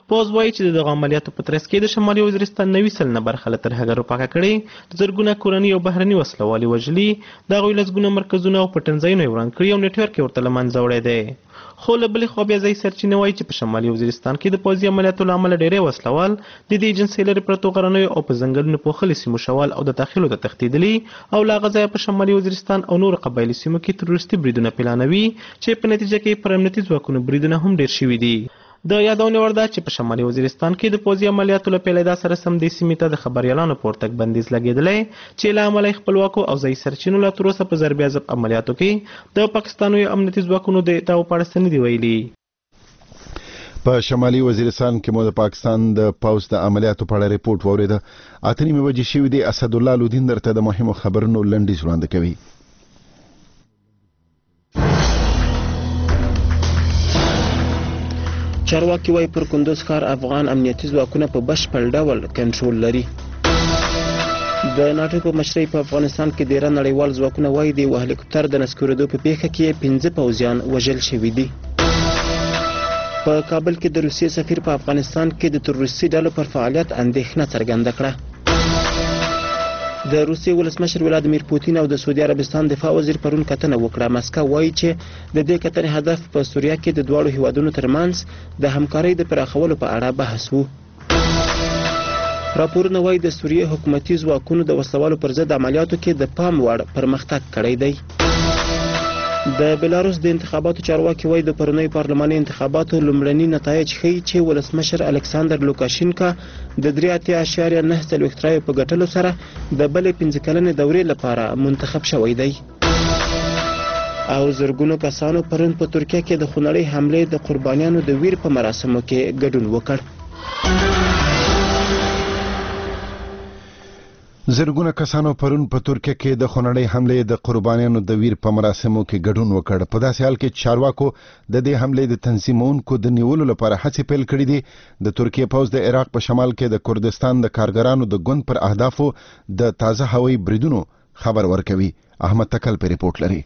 پوز وایي چې د دغه عملیاتو په ترڅ کې د شمالي وزیرستان نوي سلنه برخه له ترهګرو پاکه کړې، د زرګونه کورنۍ او بهرني وسله والي وژلي، د هغوی لسګونه مرکزونه او پټنځایونه یې وران کړي او نیټورک یې ورته له منځه وړی دی. خو له بلې خوا بیا ځایي سرچینې وایي چې په شمالي وزیرستان کې د پوځي عملیاتو له امله ډېری وسلوال د دې ایجنسۍ لرې پرتو غرنیو او په ځنګلونو پوښلي سیمو شوال او د داخلو ته تښتېدلي او له هغه ځایه په شمالي وزیرستان او نورو قبایلي سیمو کې تروریستي بریدونه پلانوي چې په نتیجه کې پر امنیتي ځواکونو بریدونه هم ډېر شوي دي. د یادونې وړ ده چې په شمالي وزیرستان کې د پوځي عملیاتو له پیلېدا سره سم دې سیمې ته د خبریالانو په ورتګ بندیز لګېدلی چې له امله یې خپلواکو او ځایي سرچینو لا تر اوسه په ضرب عضب عملیاتو کې د پاکستاني امنیتي ځواکونو د دعوو په اړه څه نه دي ویلي.
په شمالي وزیرستان کې مو د پاکستان د پوځ د عملیاتو په اړه ریپورت واورېده. اته نیمې بجې شوي دي. اسدالله لودین درته د مهمو خبرونو لنډیز وړاندې کوي.
چارواکي وايي پر کندوز ښار افغان امنیتي ځواکونه په بشپړ ډول کنټرول لري. د ناټو په مشرۍ په افغانستان کې ډیره نړیوال ځواکونه وايي د یو هلیکوپټر د نسکورېدو په پیښه کې پنځه پوځیان وژل شوي دي. په کابل کې د روسیې سفیر په افغانستان کې د تروریستي ډلو پر فعالیت اندېښنه څرګنده کړه. د روسیې ولسمشر ولادیمیر پوتین او د سعودي عربستان دفاع وزیر پرون کتنه وکړه. مسکو وایي چې د دې کتنې هدف په سوریه کې د دواړو هیوادونو ترمنځ د همکارۍ د پراخولو په اړه بحث و. راپورونه وایي د سوریې حکومتي ځواکونو د وسلوالو پر ضد عملیاتو کې د پام وړ پرمختګ کړی دی. د بلاروس د انتخاباتو چارواکي وایي د پرونیو پارلماني انتخاباتو لومړني نتایج ښیي چې ولسمشر الکساندر لوکاشینکا د درې اتیا اعشاریه نه څلوېښت رایو په ګټلو سره د بلې پنځه کلنې دورې لپاره منتخب شوی دی. او زرګونو کسانو پرون په ترکیه کې د خونړۍ حملې د قربانیانو د ویر په مراسمو کې ګډون وکړ.
زرګونه کسانو پرون په ترکیه کې د خونړۍ حملې د قربانیانو د ویر په مراسمو کې ګډون وکړ. په داسې حال کې چارواکو د دې حملې د تنظیمونکو د نیولو لپاره هڅې پیل کړې دي. د ترکیه پوځ د عراق په شمال کې د کردستان د کارګرانو د ګوند پر اهدافو د تازه هوایي بریدونو خبر ورکوي. احمد تکل په ریپورت لري.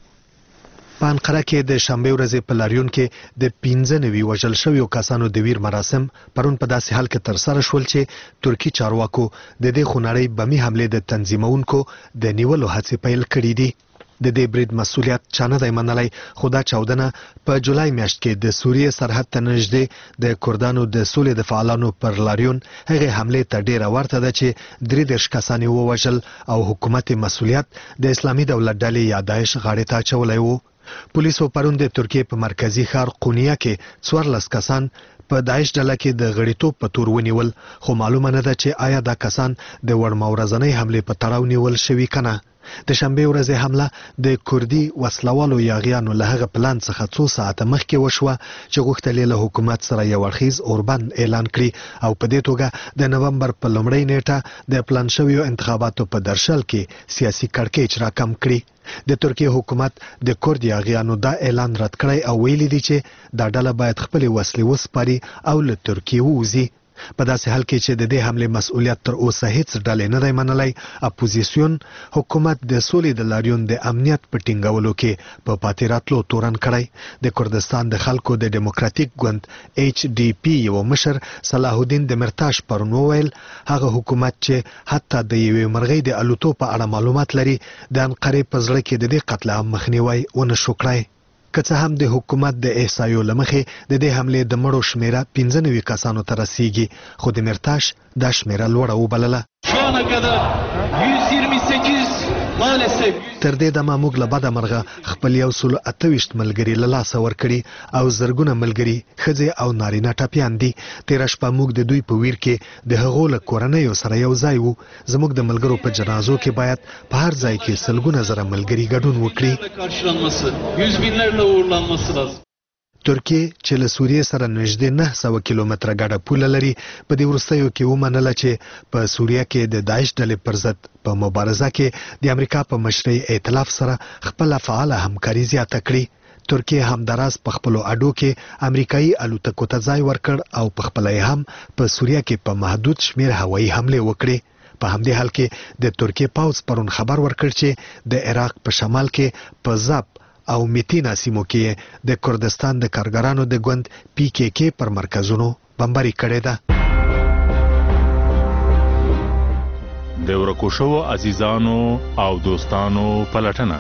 په انقره کې د شنبې ورځې په لاریون کې د پنځه نوي وژل شویو کسانو د ویر مراسم پرون په داسې حال کې ترسره شول چې ترکی چارواکو د دې خونړۍ بمي حملې د تنظیمونکو د نیولو هڅې پیل کړې دي. د دې برید مسؤلیت چا نه دی منلی، خو دا چاودنه په جولای میاشت کې د سوریې سرحد ته نږدې د کردانو د سولې د فعالانو پر لاریون هغې حملې ته ډیره ورته ده چې درې دېرش کسان یې ووژل او حکومت مسؤلیت د اسلامي دولت ډلې یا داعش غاړې ته اچولی و. پولیسو پرون د ترکیې په مرکزي ښار قونیه کې څوارلس کسان په داعش ډله کې د غړیتوب په تور ونیول، خو معلومه نه ده چې آیا دا کسان د وړمه ورځنۍ حملې په تړاو نیول شوي که نه. د شنبې ورځې حمله د کردي وسلوالو یاغیانو له هغه پلان څخه څو ساعته مخکې وشوه چې غوښتل یې له حکومت سره یو اړخیز اوربند اعلان کړي او په دې توګه د نومبر په لومړۍ نیټه د پلان شویو انتخاباتو په درشل کې سیاسي کړکېچ راکم کړي. د ترکیې حکومت د کورد یاغیانو دا اعلان رد کړی او ویلي دي چې دا ډله باید خپلې وسلې وسپاري او له ترکیې ووځي. په داسې حال کې چې د دې حملې مسؤلیت تر اوسه هیڅ ډلې نه دی منلی، اپوزیسیون حکومت د سولې د لاریون د امنیت په ټینګولو کې په پاتې راتلو تورن کړی. د کردستان د خلکو د ډیموکراتیک ګوند ایچ ډي پی یو مشر صلاح الدین دمرتاش پرون وویل هغه حکومت چې حتی د یوې مرغۍ د الوتو په اړه معلومات لري د انقرې په زړه کې د دې قتل عام مخنیوی ونه شو کړی. که څه هم د حکومت د احصایو له مخې د دې حملې د مړو شمیره پنځه نوي کسانو ته رسیږي، خو د مرتاش دا شمیره لوړه وبلله. تر دې دمه موږ له بده مرغه خپل یو سل اته ویشت ملګري له لاسه ورکړي او زرګونه ملګري ښځې او نارینه ټپیان دي. تېره شپه موږ د دوی په ویر کې د هغو له کورنیو سره یو ځای وو. زموږ د ملګرو په جنازو کې باید په هر ځای کې سلګونه زره ملګري ګډون وکړي. ترکیه چې له سوریې سره نږدې نه سوه کیلومتره ګډه پوله لري، په دې وروستیو کې ومنله چې په سوریه کې د داعش ډلې پر ضد په مبارزه کې د امریکا په مشرۍ ائتلاف سره خپله فعاله همکاري زیاته کړي. ترکیه همداراز په خپلو اډو کې امریکایي الوتکو ته ځای ورکړ او په خپله یې هم په سوریه کې په محدود شمیر هوایي حملې وکړې. په همدې حال کې د ترکیه پوځ پرون خبر ورکړ چې د عراق په شمال کې په زاب او میتینا سیمو کې د کردستان د کارګرانو د ګوند پی کې کې پر مرکزونو بمباري کړې ده.
د ورکو شوو عزیزانو او دوستانو پلټنه.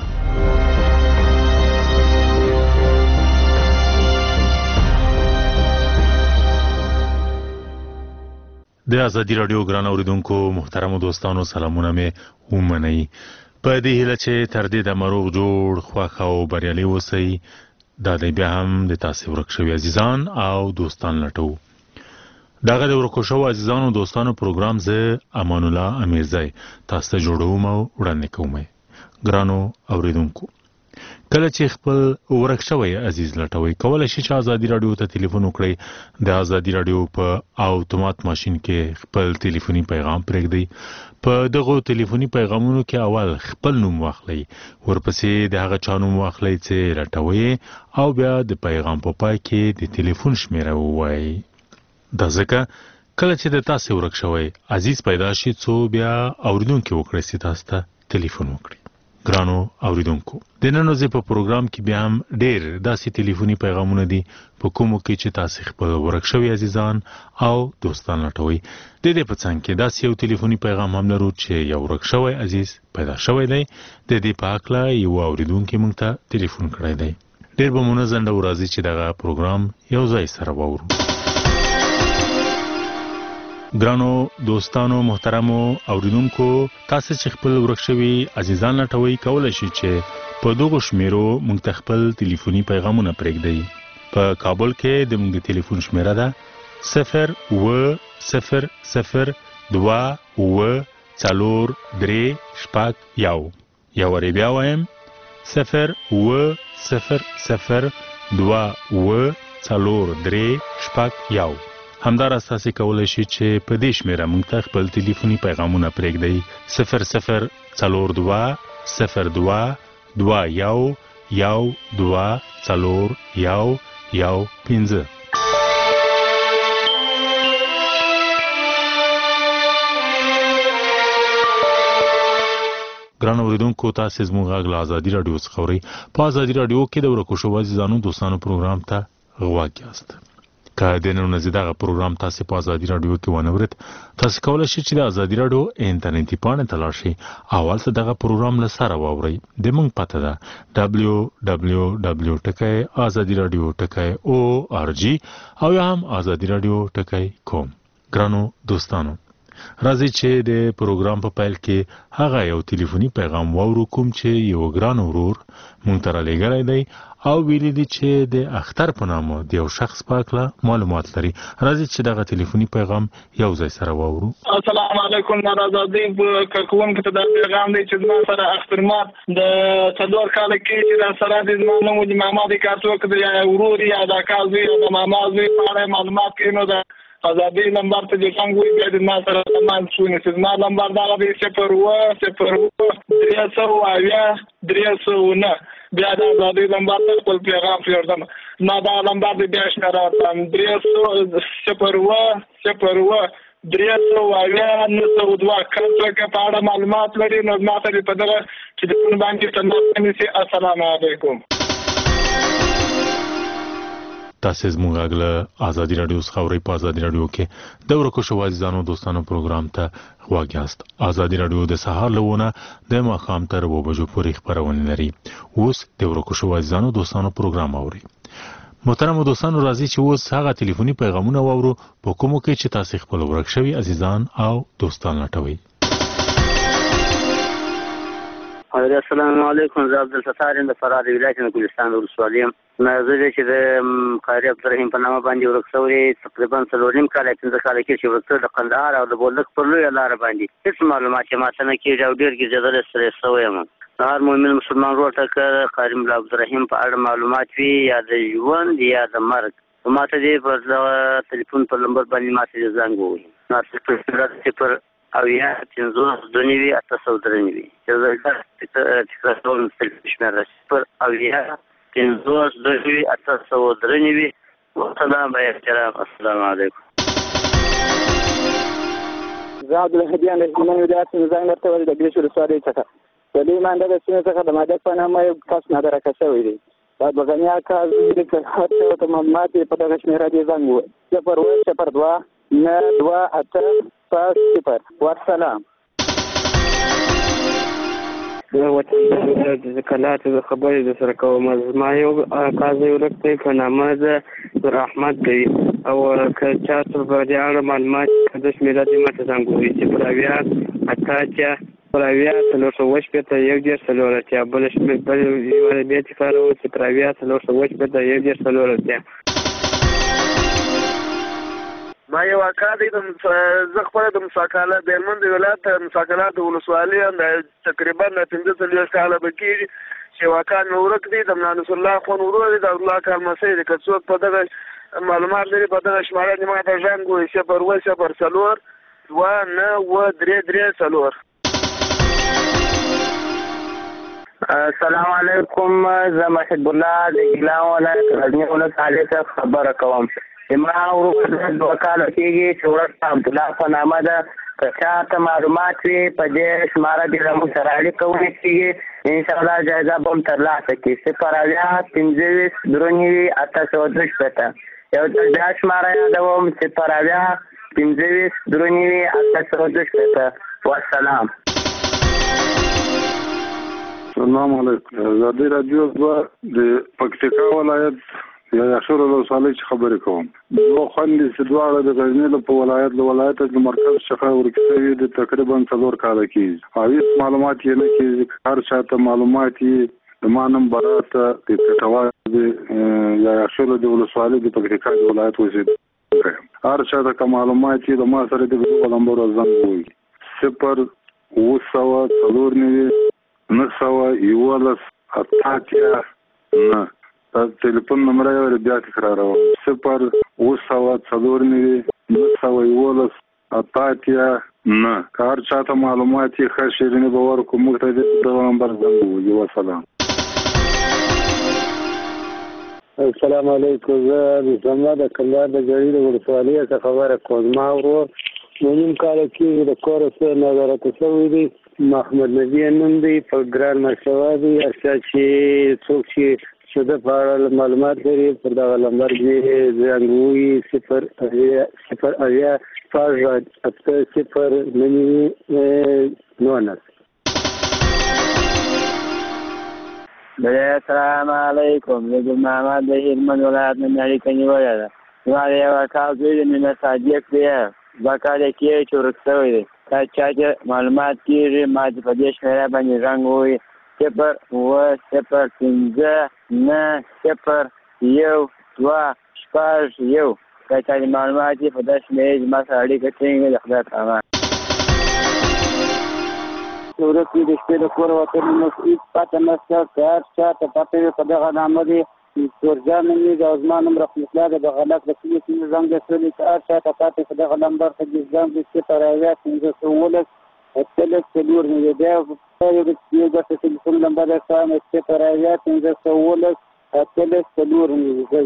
د ازادي رادیو ګران اوریدونکو محترم دوستانو سلامونه مې ومنئ. په دې هیله چې تر دې د مروغ جوړ خوښ او بریالي اوسئ. دا دی بیا هم د تاسې ورک شوي عزیزان او دوستان لټو. دغه د ورکو شوو عزیزانو دوستانو پروګرام زه امان الله امیرزی تاسو ته جوړوم او وړاندې کوم. ګرانو اوریدونکو کله چې خپل ورک شوی عزیز لټوي کولای شي چې ازادي رادیو ته ټلیفون وکړي. د ازادي رادیو په اوتومات ماشين کې خپل ټلیفوني پیغام پرېږدي. په دغه ټلیفوني پیغامونو کې اول خپل نوم واخلئ، ورپسې د هغه چا نوم واخلئ چې لټوي او بیا د پیغام په پای کې د ټلیفون شمیره ووایئ. دا ځکه کله چې د تاسې ورک شوی عزیز پیدا شي څو بیا اوریدونکي وکړي چې تاسو ته ټلیفون وکړي. ګرانو اوریدونکو د نن ورځې په پروګرام کې بیا هم ډېر داسې ټلیفوني پیغامونه دي په کومو کې چې تاسې خپل ورک شوي عزیزان او دوستان لټوي. د دې په څنګ کې داسې یو ټلیفوني پیغام هم لرو چې یو ورک شوی عزیز پیدا شوی دی. د دې په هکله یو اوریدونکي موږ ته ټلیفون کړی دی. ډېر به مو نه ځنډو راځي چې دغه پروګرام یو ځای سره واورو. ګرانو دوستانو محترمو اوریدونکو تاسو چې خپل ورک شوي عزیزان لټوي کولای شي چې په دغه شمیرو موږ ته خپل ټلیفوني پیغامونه پرېږدئ. په کابل کې د موږ ټلیفون شمیره ده صفر اوه صفر صفر دوه اوه څلور درې شپږ یو. یو وارې بیا وایم صفر اوه صفر صفر دوه اوه څلور درې شپږ یو. همداراز تاسې کولی شئ چې په دې شمیره موږ ته خپل ټلیفوني پیغامونه پرېږدئ صفر صفر څلور دوه صفر دوه دوه یو یو دوه څلور یو یو پنځه. ګران اوریدونکو تاسې زموږ غږ له ازادي راډیو څخه اورئ. په ازادي راډیو کې د ورکو شوو عزیزانو دوستانو پروګرام ته غوږ یاست. که د نن ورځې دغه پروګرام تاسې په ازادي راډیو کې ونه اورئ تاسې کولی شئ چې د ازادي راډیو انټرنیټي پاڼې ته لاړ شئ او هلته دغه پروګرام له سره واورئ. د موږ پته ده ډبلیو ډبلیو ډبلیو ټکی ازادي راډیو ټکی او آر جي او یا هم ازادي راډیو ټکی کوم. ګرانو دوستانو راځئ چې د پروګرام په پیل کې هغه یو ټلیفوني پیغام واورو کوم چې یو ګران ورور مونږ ته رالیږلی دی او ویلي دي چې د اختر په نامه د یو شخص په هکله معلومات لري. راځئ چې دغه ټلیفوني پیغام یو ځای سره واورو.
السلام علیکم ناراضي کارکوونکو ته دا پیغام دی چې زما سره اخترمات د څلور کاله کې چې دا سره د زما نوم د ماما د کارتوک د یا ورور یا د اکا زوی یا د ماما زوی په اړه معلومات کې نو دا ازادي نمبر ته د څنګه وي د ما سره تمام شونه چې زما نمبر دا دی صفر اوه صفر اوه درې سوه اویا درې سوه نه. بیا د ازادي نمبر ته خپل پیغام پرېږدم. ما دا نمبر دی بیا شمیره ورکړم درې سوه صفر اوه صفر اوه درې سوه اویا نه سوه دوه. که څوک په اړه معلومات لري نو ما ته په دغه ټلیفون باندې تماس ونیسي. السلام علیکم.
تاسې زموږ غږ له ازادي راډیو څخه اورئ. په ازادي راډیو کې د ورکو شوو عزیزانو دوستانو پروګرام ته غوږ یاست. ازادي راډیو د سهار له ونه د ماښام تر اوه بجو پورې خپرونې لري. اوس د ورکو شوو عزیزانو دوستانو پروګرام اورئ. محترمو دوستانو راځئ چې اوس هغه ټلیفوني پیغامونه واورو په کومو کې چې تاسې خپل ورک شوي عزیزان او دوستان لټوئ.
السلام علیکم. زه عبدالستار یم د فراه د ولایت نه ګلستان ولسوالۍ یم. زه چې د قاري عبدالرحیم په نامه باندې ورک شوی تقریبا څلور نیم کاله پنځه کاله کې چې ورک شوی د قندهار او د بولدک پر لویه لاره باندې هېڅ معلومات یې ماته نه کېږي او ډېر ګرځېدلی ستړی شوی یم. هر مؤمن مسلمان ورور ته که قاري ملا عبدالرحیم په اړه معلومات وي یا د ژوند یا د مرګ ماته دې په دغه ټلیفون په نمبر باندې ماته دې زنګ ووهي. صفر اویا پنځوس دوه نوي اته سوه درې نوي. شمیره صفر اویا پنځوس دوه نوي اته سوه درې نوي. والسلام احترام. السلام علیکم.
زه عبدالهدیان د هلمند ولایت نه زنګ درته ویل د ګرېش ولسوالۍ څخه. د دې مانده د سیمې څخه د مادک په نامه یو کس نادرکه شوی دی. باید بغنیا کار دې که هر څه ته معلومات په دغه شمیره دې زنګ و صفر اوه صفر دوه نه دوه اته شپږ صفر والسلام.
د وطن د کلات د خبرې د سره کوم. زما یو قاضي ورک دی په نامه د نور احمد دی او که چا ته په دې اړه معلومات د شمیره دې ماته زنګ ووهي چې پر اویا اته اتیا پر اویا څلور سوه شپېته یو دېرش څلور اتیا بل بل یوه بیا تکراروم چې پر اویا څلور سوه شپېته یو دېرش څلور اتیا.
ما یو اکا دی زه خپله د مساکاله د هلمند ولایت مساکاله د ولسوالي تقریبا پنځه څلوېښت کاله به کېږي چې یو اکا مې ورک دی د ملا نصر الله خان ورور دی د عبدالله کال لمسی دی. که څوک په دغه معلومات لري په دغه شماره دې ما ته زنګ ووهي صفر اوه صفر څلور دوه نه اوه درې درې څلور.
السلام علیکم. زه محب الله د ګیلان ولایت غزني ولسوالۍ څخه خبره کوم. ما ورور دوه کاله کېږي چې ورک عبدالله په نامه ده. که چا ته معلومات وي په دې شماره دې زموږ سره اړیکه ونیسي انشاءالله جایزه به هم ترلاسه کړي. صفر اویا پنځه ویشت درې نوي اته سوه دوه شپېته یو ځل بیا شماره یادوم صفر اویا پنځه ویشت درې نوي اته سوه دوه شپېته. والسلام.
السلام علیکم. ازادي راډیو دوه د پکتیکا ولایت یا یاشور ولسوالۍ څخه خبرې کوم. دوه خویندې چې دواړه د غزني په ولایت له ولایته د مرکز څخه ورکې شوي د تقریبا څلور کاله کېږي او هېڅ معلومات یې نه کېږي. هر چا ته معلومات یې د ما نوم براته د کټوال د یا یاشور د ولسوالۍ د پکتیکا د ولایت اوسېدونکی یم. هر چا ته که معلومات یې د ما سره د دغو نمبرو زنګ ووهي صفر اوه سوه څلور نوي نه سوه یولس اته اتیا نه. دا تلیفون نمبر یې بیا تکراروم صفر اوه سوه څلور نوي نه سوه یولس اته اتیا نه. که هر چا ته معلومات یې ښه شیریني به ورکړو موږ ته دې دغه نمبر زنګ ووهي. وسلام.
السلام علیکم. زه د اسلام د کندهار د ګړي د ولسوالۍ څخه خبره کوم. ما ورور نو نیم کاله کېږي د کوره څه نظارت شوی دی. محمد نبي نوم دی په ګران مرشوه دی. هر چا چې څوک چې چې د په اړه معلومات لري پر دغه نمبر دې زنګ ووهي صفر اویا صفر اویا شپږ اته صفر نه نوي نولس.
السلام علیکم. زه ګل محمد د هلمند ولایت نه اړیکه نیولې ده. زما د یو اکا زوی دی مینه صادق دی. دوه کاله کېږي چې ورک شوی دی. که چا چې معلومات کېږي ما چې په دې شمېره باندې زنګ ووهي صفر اوه صفر پنځه نه صفر یو دوه شپږ یو. که چا چې معلومات یې په داسې شمېرې زما سره اړیکه ټینګه د خدای په امان.
ورک وي د شپې د کوره وتلي نو هېڅ پته نشته. که هر چا ته پته وي په دغه نامه دی تورجان نومېږي او زما نوم رحمت الله د بغلک د کلي سیمې زنګ دی سولي. که هر چا ته پته په دغه نمبر ته دې زنګ دی صفر اویا پنځه سوه اوولس اتلس څلور نوي. بیا یو داسې ټلیفون نمبر درکوم صفر اویا پنځه سوه اوولس اتلس څلور نوي.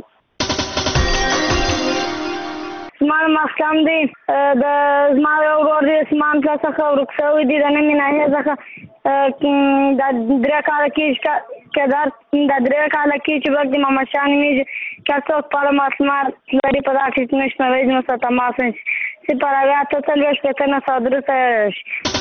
زما نوم اسلام دی. د زما یو ورور دی اسمان پله څخه ورک شوی دی د نومې ناحیې څخه. دا درې کاله کېږي که دا درې کاله کېږي چې ورک دی. محمد شاه نومېږي. که څوک په اړه معلومات لري په دغه ټلیفون شمېرې زموږ سره تماس ونیسي صفر اویا اته څلوېښت شپېته نه سوه درې څلوېښت.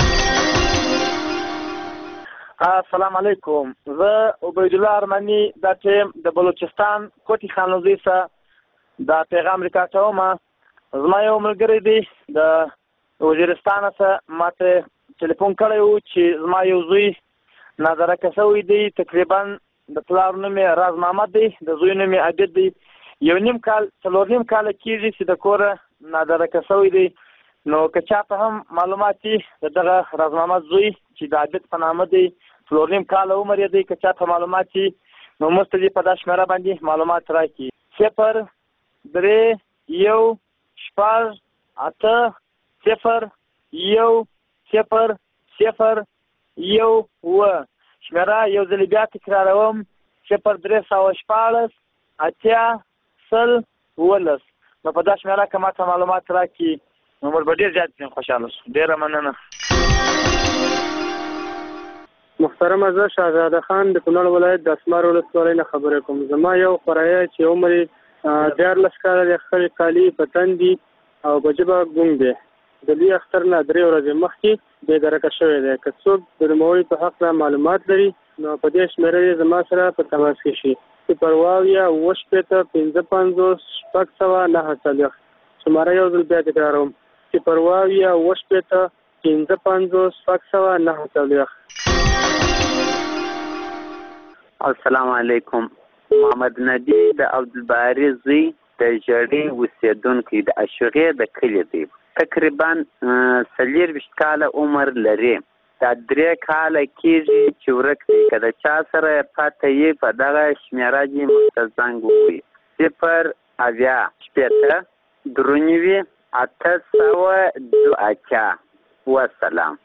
السلام علیکم. زه عبیدالله ارمني دا ټیم د بلوچستان کوټي خانوزي څخه دا پیغام ریکارډوم. زما یو ملګری دی د وزیرستان څخه ماته ټلیفون کړی و چې زما یو زوی نظارکه شوی دی. تقریبا د پلار نوم یې راز محمد دی د زوی نوم یې عابد دی. یو نیم کال څلور نیم کاله کېږي چې د کوره نظارکه شوی دی. نو که چا ته هم معلومات دي د دغه راز محمد زوی چې د عابد په نامه دی څلور نیم کاله عمر یې دی. که چا ته معلومات دي نو موږ ته دې په دا شمېره باندې معلومات راکړي صفر درې یو شپږ اته صفر یو صفر صفر یو اوه. شمېره یو ځل بیا تکراروم صفر درې سوه شپاړس اتیا سل اوولس. نو په دا شمېره که ما ته معلومات راکړي نو موږ به ډېر زیات خوشحاله شو. ډېره مننه.
محترم زه شهزاده خان د کونړ ولایت د اسمار ولسوالۍ نه خبرې کوم. زما یو خوریی چې عمر یې دیارلس کاله دی، خپلې کالي په تن دي او په ژبه ګونګ دی. د لوی اختر نه درې ورځې مخکې بې درکه شوی دی. که څوک د نوموړي په حق معلومات لري نو په دې شمېره یې زما سره په تماس کې شي. صفر واویا اوه شپېته پنځه پنځوس شپږ سوه نهه څلوېښت. شماره یو ځل بیا تکراروم: صفر واویا اوه شپېته پنځه پنځوس شپږ سوه نهه څلوېښت.
السلام علیکم. محمد نبی د عبدالباري زوی د ژړۍ اوسېدونکی د اشغې د کلي دی. تقریبا څلېرویشت کاله عمر لري. دا درې کاله کېږي چې ورک دی. که د چا سره پته یې په دغه شمېره دې موږ ته زنګ ووهي: صفر اویا شپېته درې نوي اته سوه دوه اتیا. وسلام.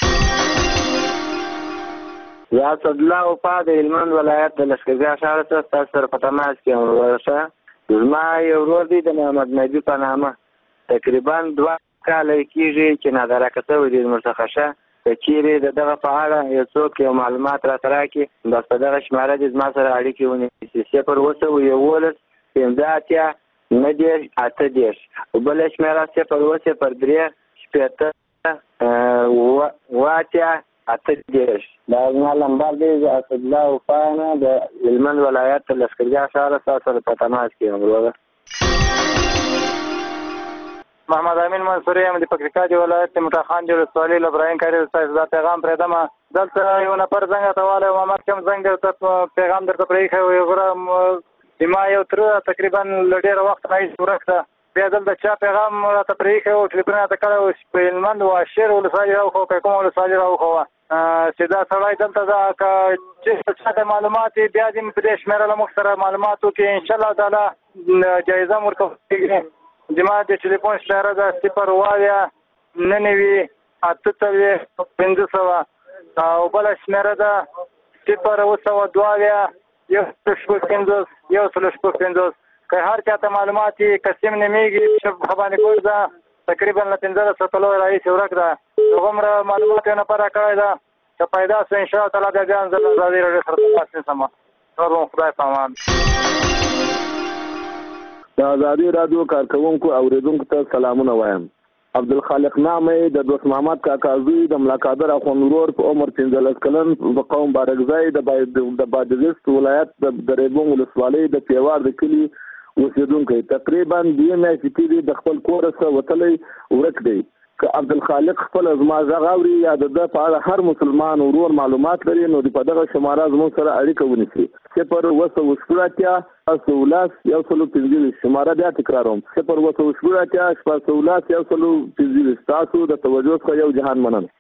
یا اسدالله وفا د هلمند ولایت د لښکرګاه ښار څخه ستاسو سره په تماس کې یم. ورشه زما یو ورور دی د محمد نبي په نامه. تقریبا دوه کاله کېږي چې نادرکه شوی دی زموږ څخه. ښه که چیرې د دغه په اړه یو څوک یو معلومات راته راکړي بس په دغه شماره دې زما سره اړیکې ونیسي: صفر اوه سوه یولس پنځه اتیا نهه دېرش اته دېرش. بله شمېره صفر اوه صفر درې شپېته اوه اتیا اته دېرش. دا زما لمبر دی. زه اسدالله وفا نه د هلمند ولایت د لښکرګاه ښار ستاسو سره په تماس کې یم. وروره
محمد امین منصوري یم د پکتیکا د ولایت د مټاخان د ولسوالۍ له ابراهیم کاري ستاسو دا پیغام پرېږدمه. دلته یو نفر زنګ راته والی و، ما کوم زنګ درته پیغام درته پرېښی و. ګوره زما یو تره تقریبا له ډېره وخت راهیسې ورک ده. بیا دلته چا پیغام راته پرېښی و، ټلیفون راته کړی و په هلمند واشیر ولسوالي راوښوه که کومه ولسوالي راوښوه چې دا سړی دلته ده. که چېرته چا ته معلومات وي بیا دې په دې شمېره له موږ سره معلومات وکړي. انشاءالله تعالی جایزه م ورکول کېږي. زما د ټلیفون شمېره ده صفر اویا نهه نوي اته څلوېښت پنځه سوه او بله شمېره ده صفر اوه سوه دوه اویا یو سل شپږ پنځوس یو سل شپږ پنځوس. که هر چا ته معلومات وي قسم نومېږي خبانې ګوډ ده. تقریبا له پنځلسو کلو راهیسې ورک ده. هغومره معلومات یو نفر راکړی ده. که پیدا شو انشاءالله تعالی بیا بیا زه له ازادي راډیو سره تماس نیسم. نور به خدای په امان.
د ازادي راډیو کارکوونکو اوریدونکو ته سلامونه وایم. عبدالخالق نامې د دوست محمد کاکا زوی د ملاقادر اخوند ورور په عمر پنځلس کلن په قوم بارکزای د بادغیس ولایت د ریبون ولسوالۍ د پیوار د کلي اوسېدونکی. تقریبا دوې میاشتې کېږي د خپل کوره څخه وتلی ورک دی. که عبدالخالق خپل زما غږ اوري یا د ده په اړه هر مسلمان ورور معلومات لري نو په دغه شماره زموږ سره اړیکه ونیسي: صفر اوه سوه شپږ اتیا شپږ سوه لس یو سل پنځه ویشت. شماره بیا تکراروم: صفر اوه سوه شپږ اتیا شپږ سوه لس یو سل پنځه ویشت. تاسو د توجه څخه یو جهان مننه.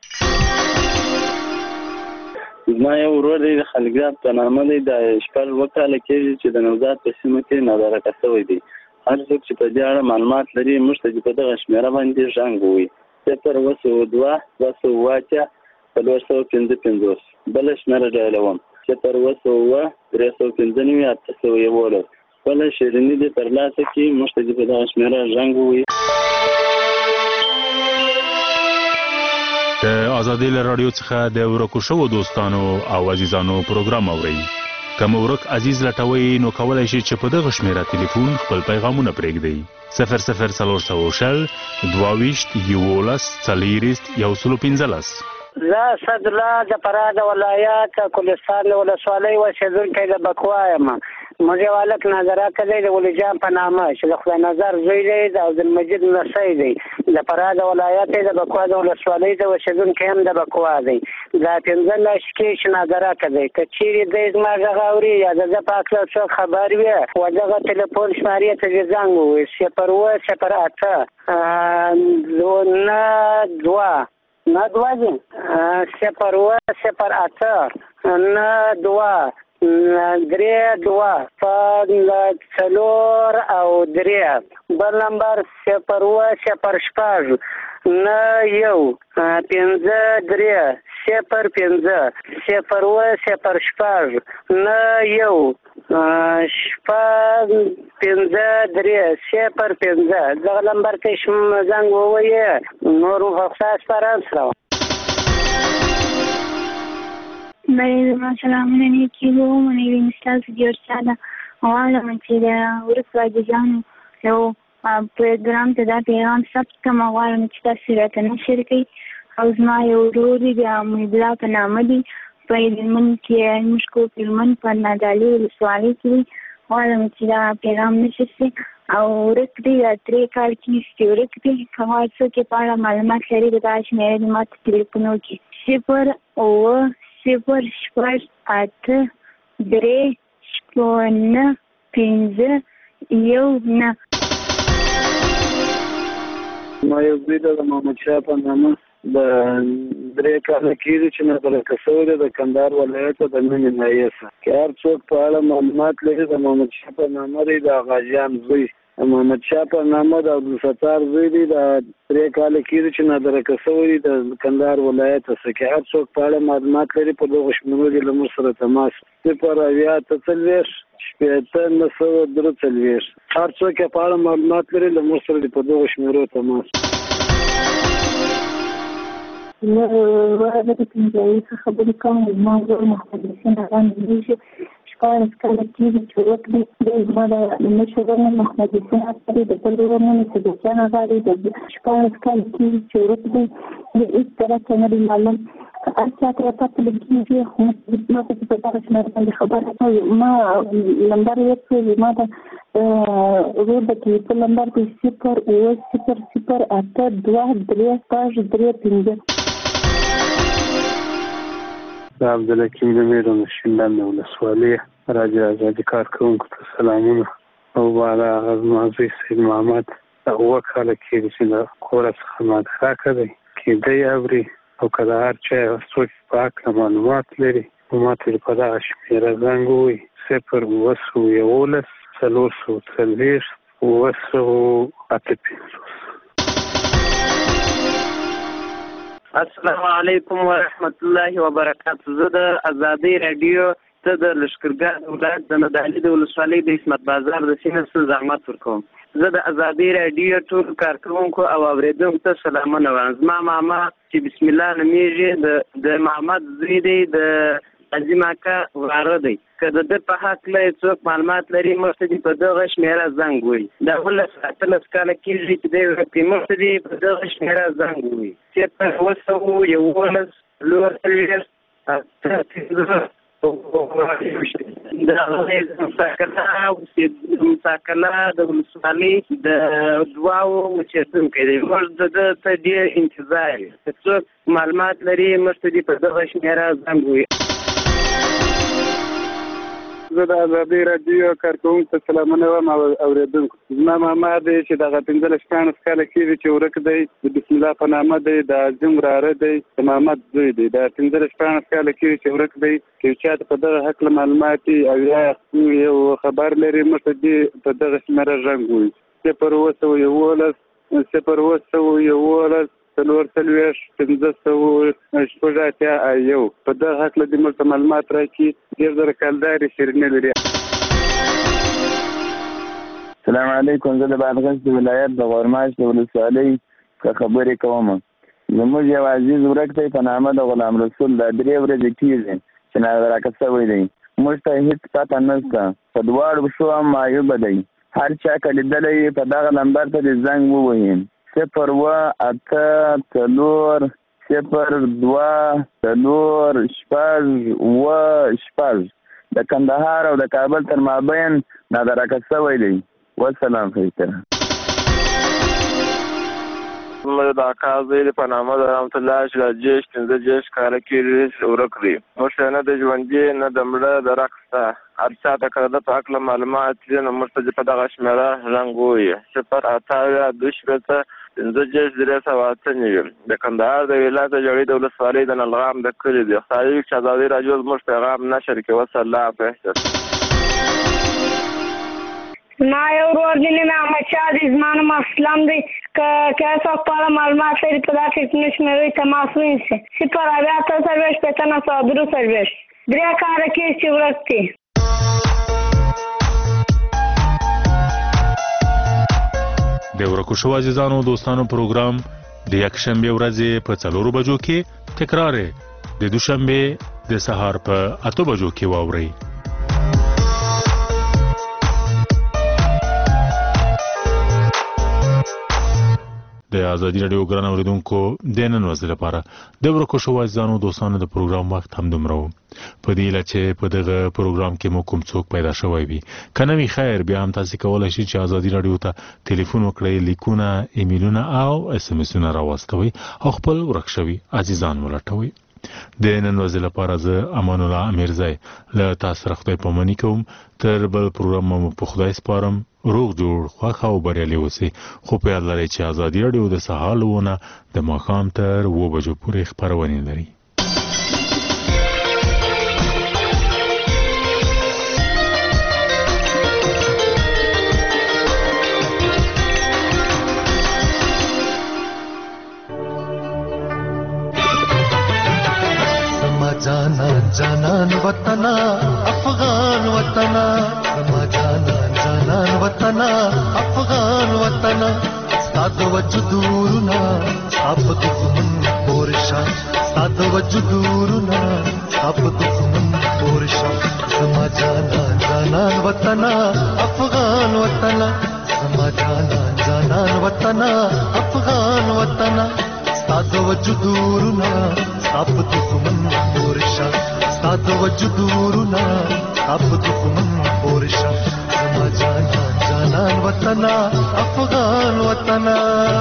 زما یو ورور دی د خلګراب په نامه دی. د شپږ اووه کاله کېږي چې د نوزاد په سیمه کې نادرکه شوی دی. هر څوک چې په دې اړه معلومات لري موږ ته په دغه شمېره باندې زنګ ووهي: صفر اوه سوه دوه دوه سوه اوه اتیا څلور سوه پنځه پنځوس. بله شمېره ډایلوم: صفر اوه سوه اوه درې سوه پنځه نوي اته سوه یولس. خپله شیریني دې ترلاسه کړي موږ ته په دغه شمېره زنګ ووهي.
د ازادي راډیو څخه د ورکو شوو دوستانو او عزیزانو پروګرام اورئ. که مو ورک عزیز لټوئ نو کولی شئ چې په دغه شمېره تلیفون خپل پیغامونه پرېږدئ: صفر صفر څلور سوه شل دوه ویشت یولس څلېرویشت یو سل پنځلس.
زه اسدالله د فراه د ولایت کلستان د ولسوالۍ اوسېدونکی د بکوا یم. موږ یو هلک نظرکه دی د ولی جان په نامه چې د خدای نظر زوی دی د عبدالمجید لمسی دی. د فراه د ولایت د بکوا د ولسوالۍ د اوسېدونکی هم د بکوا دی. دا پنځه میاشتې کې چې نظرکه دی. که چیرې دی زما غږ اوري یا د ده په هکله څوک خبر وي و دغه تلیفون شمارې ته دې زنګ ووهي: صفر اوه صفر اته نه دوه نه دوه دي صفر اوه صفر اته نه دوه درې دوه څلور او درې. بل نمبر صفر اوه صفر شپږ نه یو پنځه درې صفر پنځه. صفر اوه صفر شپږ نه یو شپږ پنځه درې صفر پنځه. دغه نمبر ته زنګ ووهئ. نور مو په خدای سپارم. سلام.
باندې زما سلامونه نیکي ومنئ ستاسو جوړ ساده غواړم چې د ورک راډیوګانو یو پروګرام ته دا پیغام ثبت کړم غواړم چې تاسو راته نشر کړئ او زما یو ورور دی د محب الله په نامه دی په هلمند کې موږ کوټ هلمند په نادعلي ولسوالۍ کې دی غواړم چې دا پیغام نشر شي او ورک دی دا درې کال کېږي چې ورک دی که غواړئ څوک یې په اړه معلومات لري د دغه شمېره دې ما ته تلیفون وکړي صفر اووه صفر شپږ اته درې شپږ پنځه یو نه.
ما یو زوی دی د محمد شاه په نامه د درې کاله کېږي چې مترقه شوی دی د کندهار ولایت د مینې ناحیې څخه. که هر څوک په اړه معلومات لري د محمد شاه په نامه دی د غازیان زوی محمد شاه په نامه د عبدالستار زوی دی د درې کاله کېږي چې مترقه شوی دی د کندهار ولایت څخه. که هر څوک په اړه معلومات لري په دغو شمېرو دې له موږ سره تماس صفر اویا اته څلوېښت شپېته نه سوه درې څلوېښت. هر څوک یې په اړه معلومات لري له موږ سره دې په دغو شمېرو تماس.
زه د پنځایي څخه خبرې کوم. زما ورور محمد حسین اغا نومېږي. شپاړس کاله کېږي چې ورک دی. دی زما د مشر ورور نوم محمد حسین اغا دی. د بل ورور نوم یې صدیقجان اغا دی. د شپاړس کاله کېږي چې ورک دی. د هېڅ طرف ته نه دی معلوم. هر چا ته یې پته لګېږي خو ما ته په دغه شمېره باندې خبره کوي. ما نمبر ورکړی ما د ورور د ټلیفون نمبر دی صفر اووه صفر صفر اته دوه درې شپږ درې پنځه.
د عبدالحکیم د میر د شینډنډ د ولسوالۍ راډیو ازادي کارکوونکو ته سلامونه او بالا هغه زما زوی سید محمد اووه کاله کېږي چې له کوره څخه ماته راکړی دی. کېدی اوري او که د هر چا څوک په هکله معلومات لري نو ما ته په دغه شمېره زنګ ووایي صفر اووه سوه یولس څلور سوه څلوېښت اووه سوه اته پنځوس.
السلام علیکم ورحمت الله وبرکاته. زه د ازادۍ راډیو ته د لښکرګاه ولایت د نادعلي د ولسوالۍ د عصمت بازار د سیمې څخه زحمت ورکوم. زه د ازادۍ راډیو ټول کارکوونکو او اورېدونکو ته سلامونه وایم. زما ماما چې بسم الله نومېږي د محمد زوی دی د عظیم اکا وراره دی. که د ده په هکله یې څوک معلومات لري موږ ته دې په دغه شمېره زنګ ووایي. د اوولس اتلس کاله کېږي چې دی ورک دی. موږ ته دې په دغه شمېره زنګ ووایي صفر اووه سوه یولس څلور څلوېښت اته پنځه. د مساکله د ولسوالۍ د دواړو اوسېدونکی دی. موږ د ده ته ډېر انتظار یو. که څوک معلومات لري موږ ته دې په دغه شمېره زنګ ووایي.
زه د ازادۍ راډیو کارکوونکو ته سلامونه وایم او اورېدونکو. زما ماما دی چې دغه پنځلس شپاړس کاله کېږي چې ورک دی. د بسم الله په نامه دی. د عظیم وراره دی. د محمد زوی دی. د پنځلس شپاړس کاله کېږي چې ورک دی. که یو چا ته په دغه هکله معلومات او یا یو خبر لري موږ ته دې په دغه شمېره زنګ ووایي صفر اووه سوه یولس صفر اووه سوه یولس څلور څلوېښت پنځه سوه شپږ اتیا یو. په دغه هکله دې موږ ته معلومات راکړي. ډېر زره کلدارې شیرینې لري.
سلام علیکم. زه د بادغیس د ولایت د غورماش د ولسوالۍ څخه خبرې کوم. زموږ یو عزیز ورک دی په نامه د غلام رسول. دا درې ورځې کېږي چې ناراکه شوی دی. موږ ته هېڅ پته نشته. په دواړو پښو هم معیوبه دی. هر چا که لیدلی وي په دغه نمبر ته دې زنګ ووهي صفر اووه اته څلور صفر دوه څلور شپږ اووه شپږ. د کندهار او د کابل تر مابین نادرکه شوی دی. والسلام علیکم.
زموږ د اکا زوی دی په نامه د رحمت الله چې د جېش پنځه جېش کاله کېږي ورک دی. موږ ته نه د ژوندي نه د مړه درک شته. هر چا ته که د ده په هکله معلومات وي نو موږ ته دې په دغه شمېره زنګ ووایي صفر اته اویا دوه شپېته پنځه دېرش درې سوه اته نوي. د کندهار د ولایت د جړۍ د ولسوالۍ د نلغام د کلي دی. خدای چې ازادۍ راډیو زموږ پیغام نشر کړي. وسلام بهتر.
زما یو ورور دی نوم یې احمدشاه دی. زما نوم اسلم دی. که که څوک په اړه معلومات لري په دا ټلیفوني شمېرې تماس ونیسي صفر اویا اته څلوېښت شپېته نه سوه درې څلوېښت. درې کاله کېږي چې ورک دی.
د ورکو شو عزیزانو دوستانو پروګرام د یکشنبه ورځې په څلورو بجو کې تکرار د دوشنبه د سهار په اته بجو کې واورئ. د ازادي راډیو ګران اوریدونکو د نن ورځې لپاره د ورکو شو ځانو دوستانو د پروګرام وخت هم دومره و. په دې لاره چې په دغه پروګرام کې مو کوم څوک پیدا شوی وي کنه وی خیر بیا هم تاسو کولای شئ چې ازادي راډیو ته ټلیفون وکړئ، لیکونه، ایمیلونه او اس ام اسونه راوستوي او خپل ورکشوي عزیزان ولټوي. د نن ورځې لپاره زه امان الله امیرزای له تاسو سره خدای پاماني کوم. تر بل پروګرام مو په خدای سپارم. روغ جوړ خوښ او بریالي اوسئ. خو په یاد لرئ چې ازادي راډیو د سهار لونه د ماښام تر اوه بجو پورې خپرونې لري.
जाना जानन वतना अफगान वतना समा जाना जानन वतना अफगान वतना साद वजदूरना अब दुश्मन पोरशा साद वजदूरना अब दुश्मन पोरशा समा जाना जानन वतना अफगान वतना समा जाना जानन वतना अफगान वतना साद वजदूरना अब दुश्मन पोरशा साद वजदूरना अब दुश्मन पोरशा समा जाना जानन वतना अफगान वतना.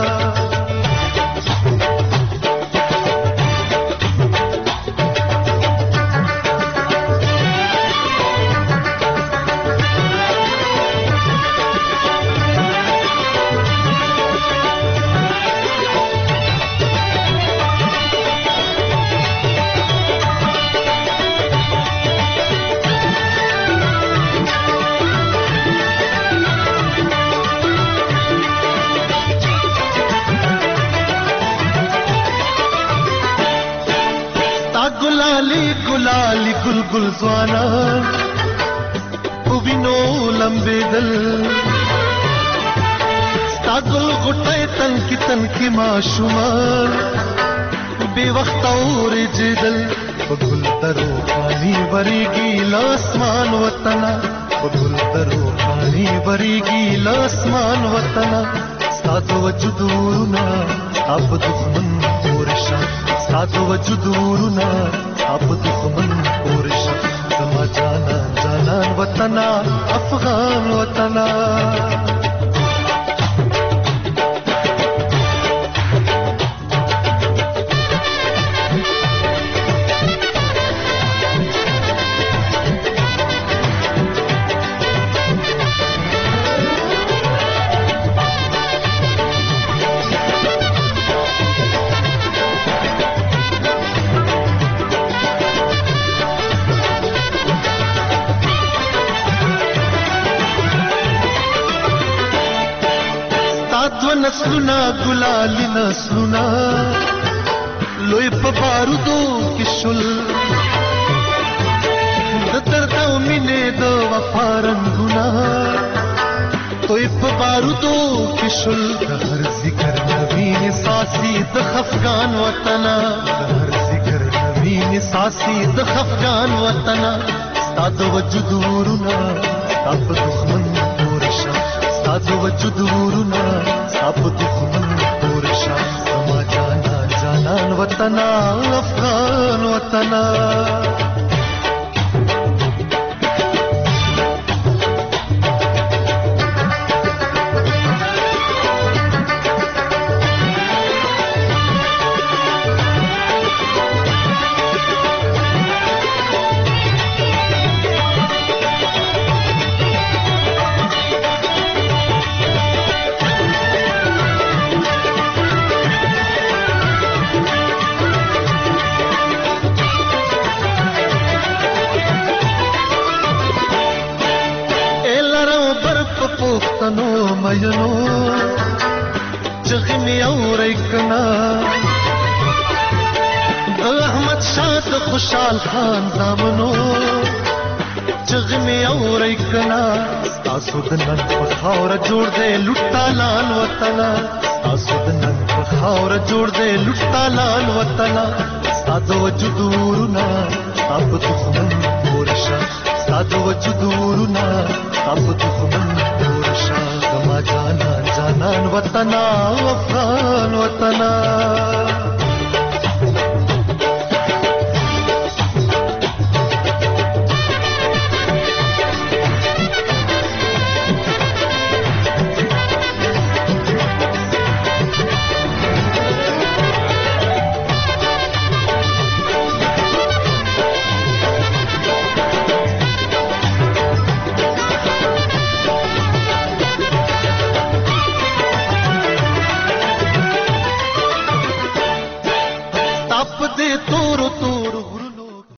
गुलाली गुलगुल ज़वाना उविनो लंबे दल तागुल गुटे तन की तन की माशुमार बेवक्त और जिदल बगुल दरो पानी बरीगी लासमान वतना बगुल दरो पानी बरीगी लासमान वतना साद वजदूरना अब दुश्मन पोरशा साद वजदूरना अब दुश्मन पोरशा समा जाना जानन वतना अफगान वतना. नस्लुना गुलाली नस्लुना लोई बारूदो की शुल दर्दा मिने दो वफा रंगुना तो बारूदो की शुल हर जिक्र नवीन सासी द अफगान वतना हर जिक्र नवीन सासी द अफगान वतना साद वजदूरना अब दुश्मन पोरशा साद वजदूरना अब दुश्मन पोरशा समा जाना जानन वतना अफगान वतना. मयनो जख्मी और एकना अहमद शाह खुशाल खान दामनो जख्मी और एकना आसुदनन पखावर जोड़ दे लुट्टा लाल वतना आसुदनन पखावर जोड़ दे लुट्टा लाल वतना सादो वजदूरना تاب دښمن ورشا ستاد وجود ورنا تاب دښمن ورشا زما جانان جانان وطنا افغان وطنا